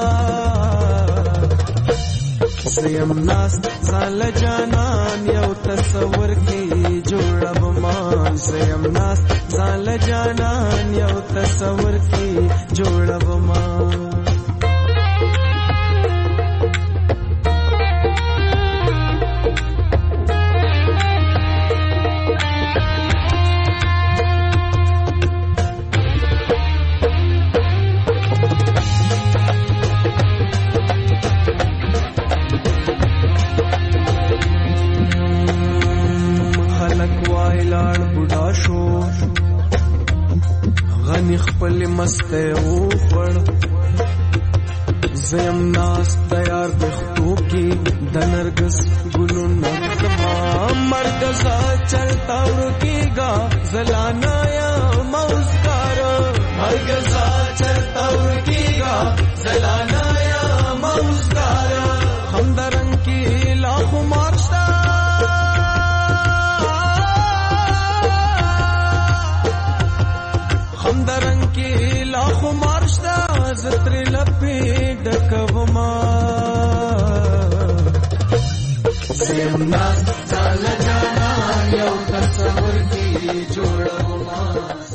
Speaker 4: زیم ناس زال جانان یو تصور کې جوړب مان زیم ناس زال جانان یو تصور کې جوړب مان غنی خپل مسته او خړ زم ناس تیار بختو کی د نرګس ګلو نغما مرګزا چلتا ورکیگا زلانا یا موسکار مرګزا چلتا ورکیگا زلانا یا موسکار هم درن کی لاخو مارشتا هم درن کی لاخو مارشتا زتر لپی ډکوما زمنا زال جانا یو تصور کی جوړوما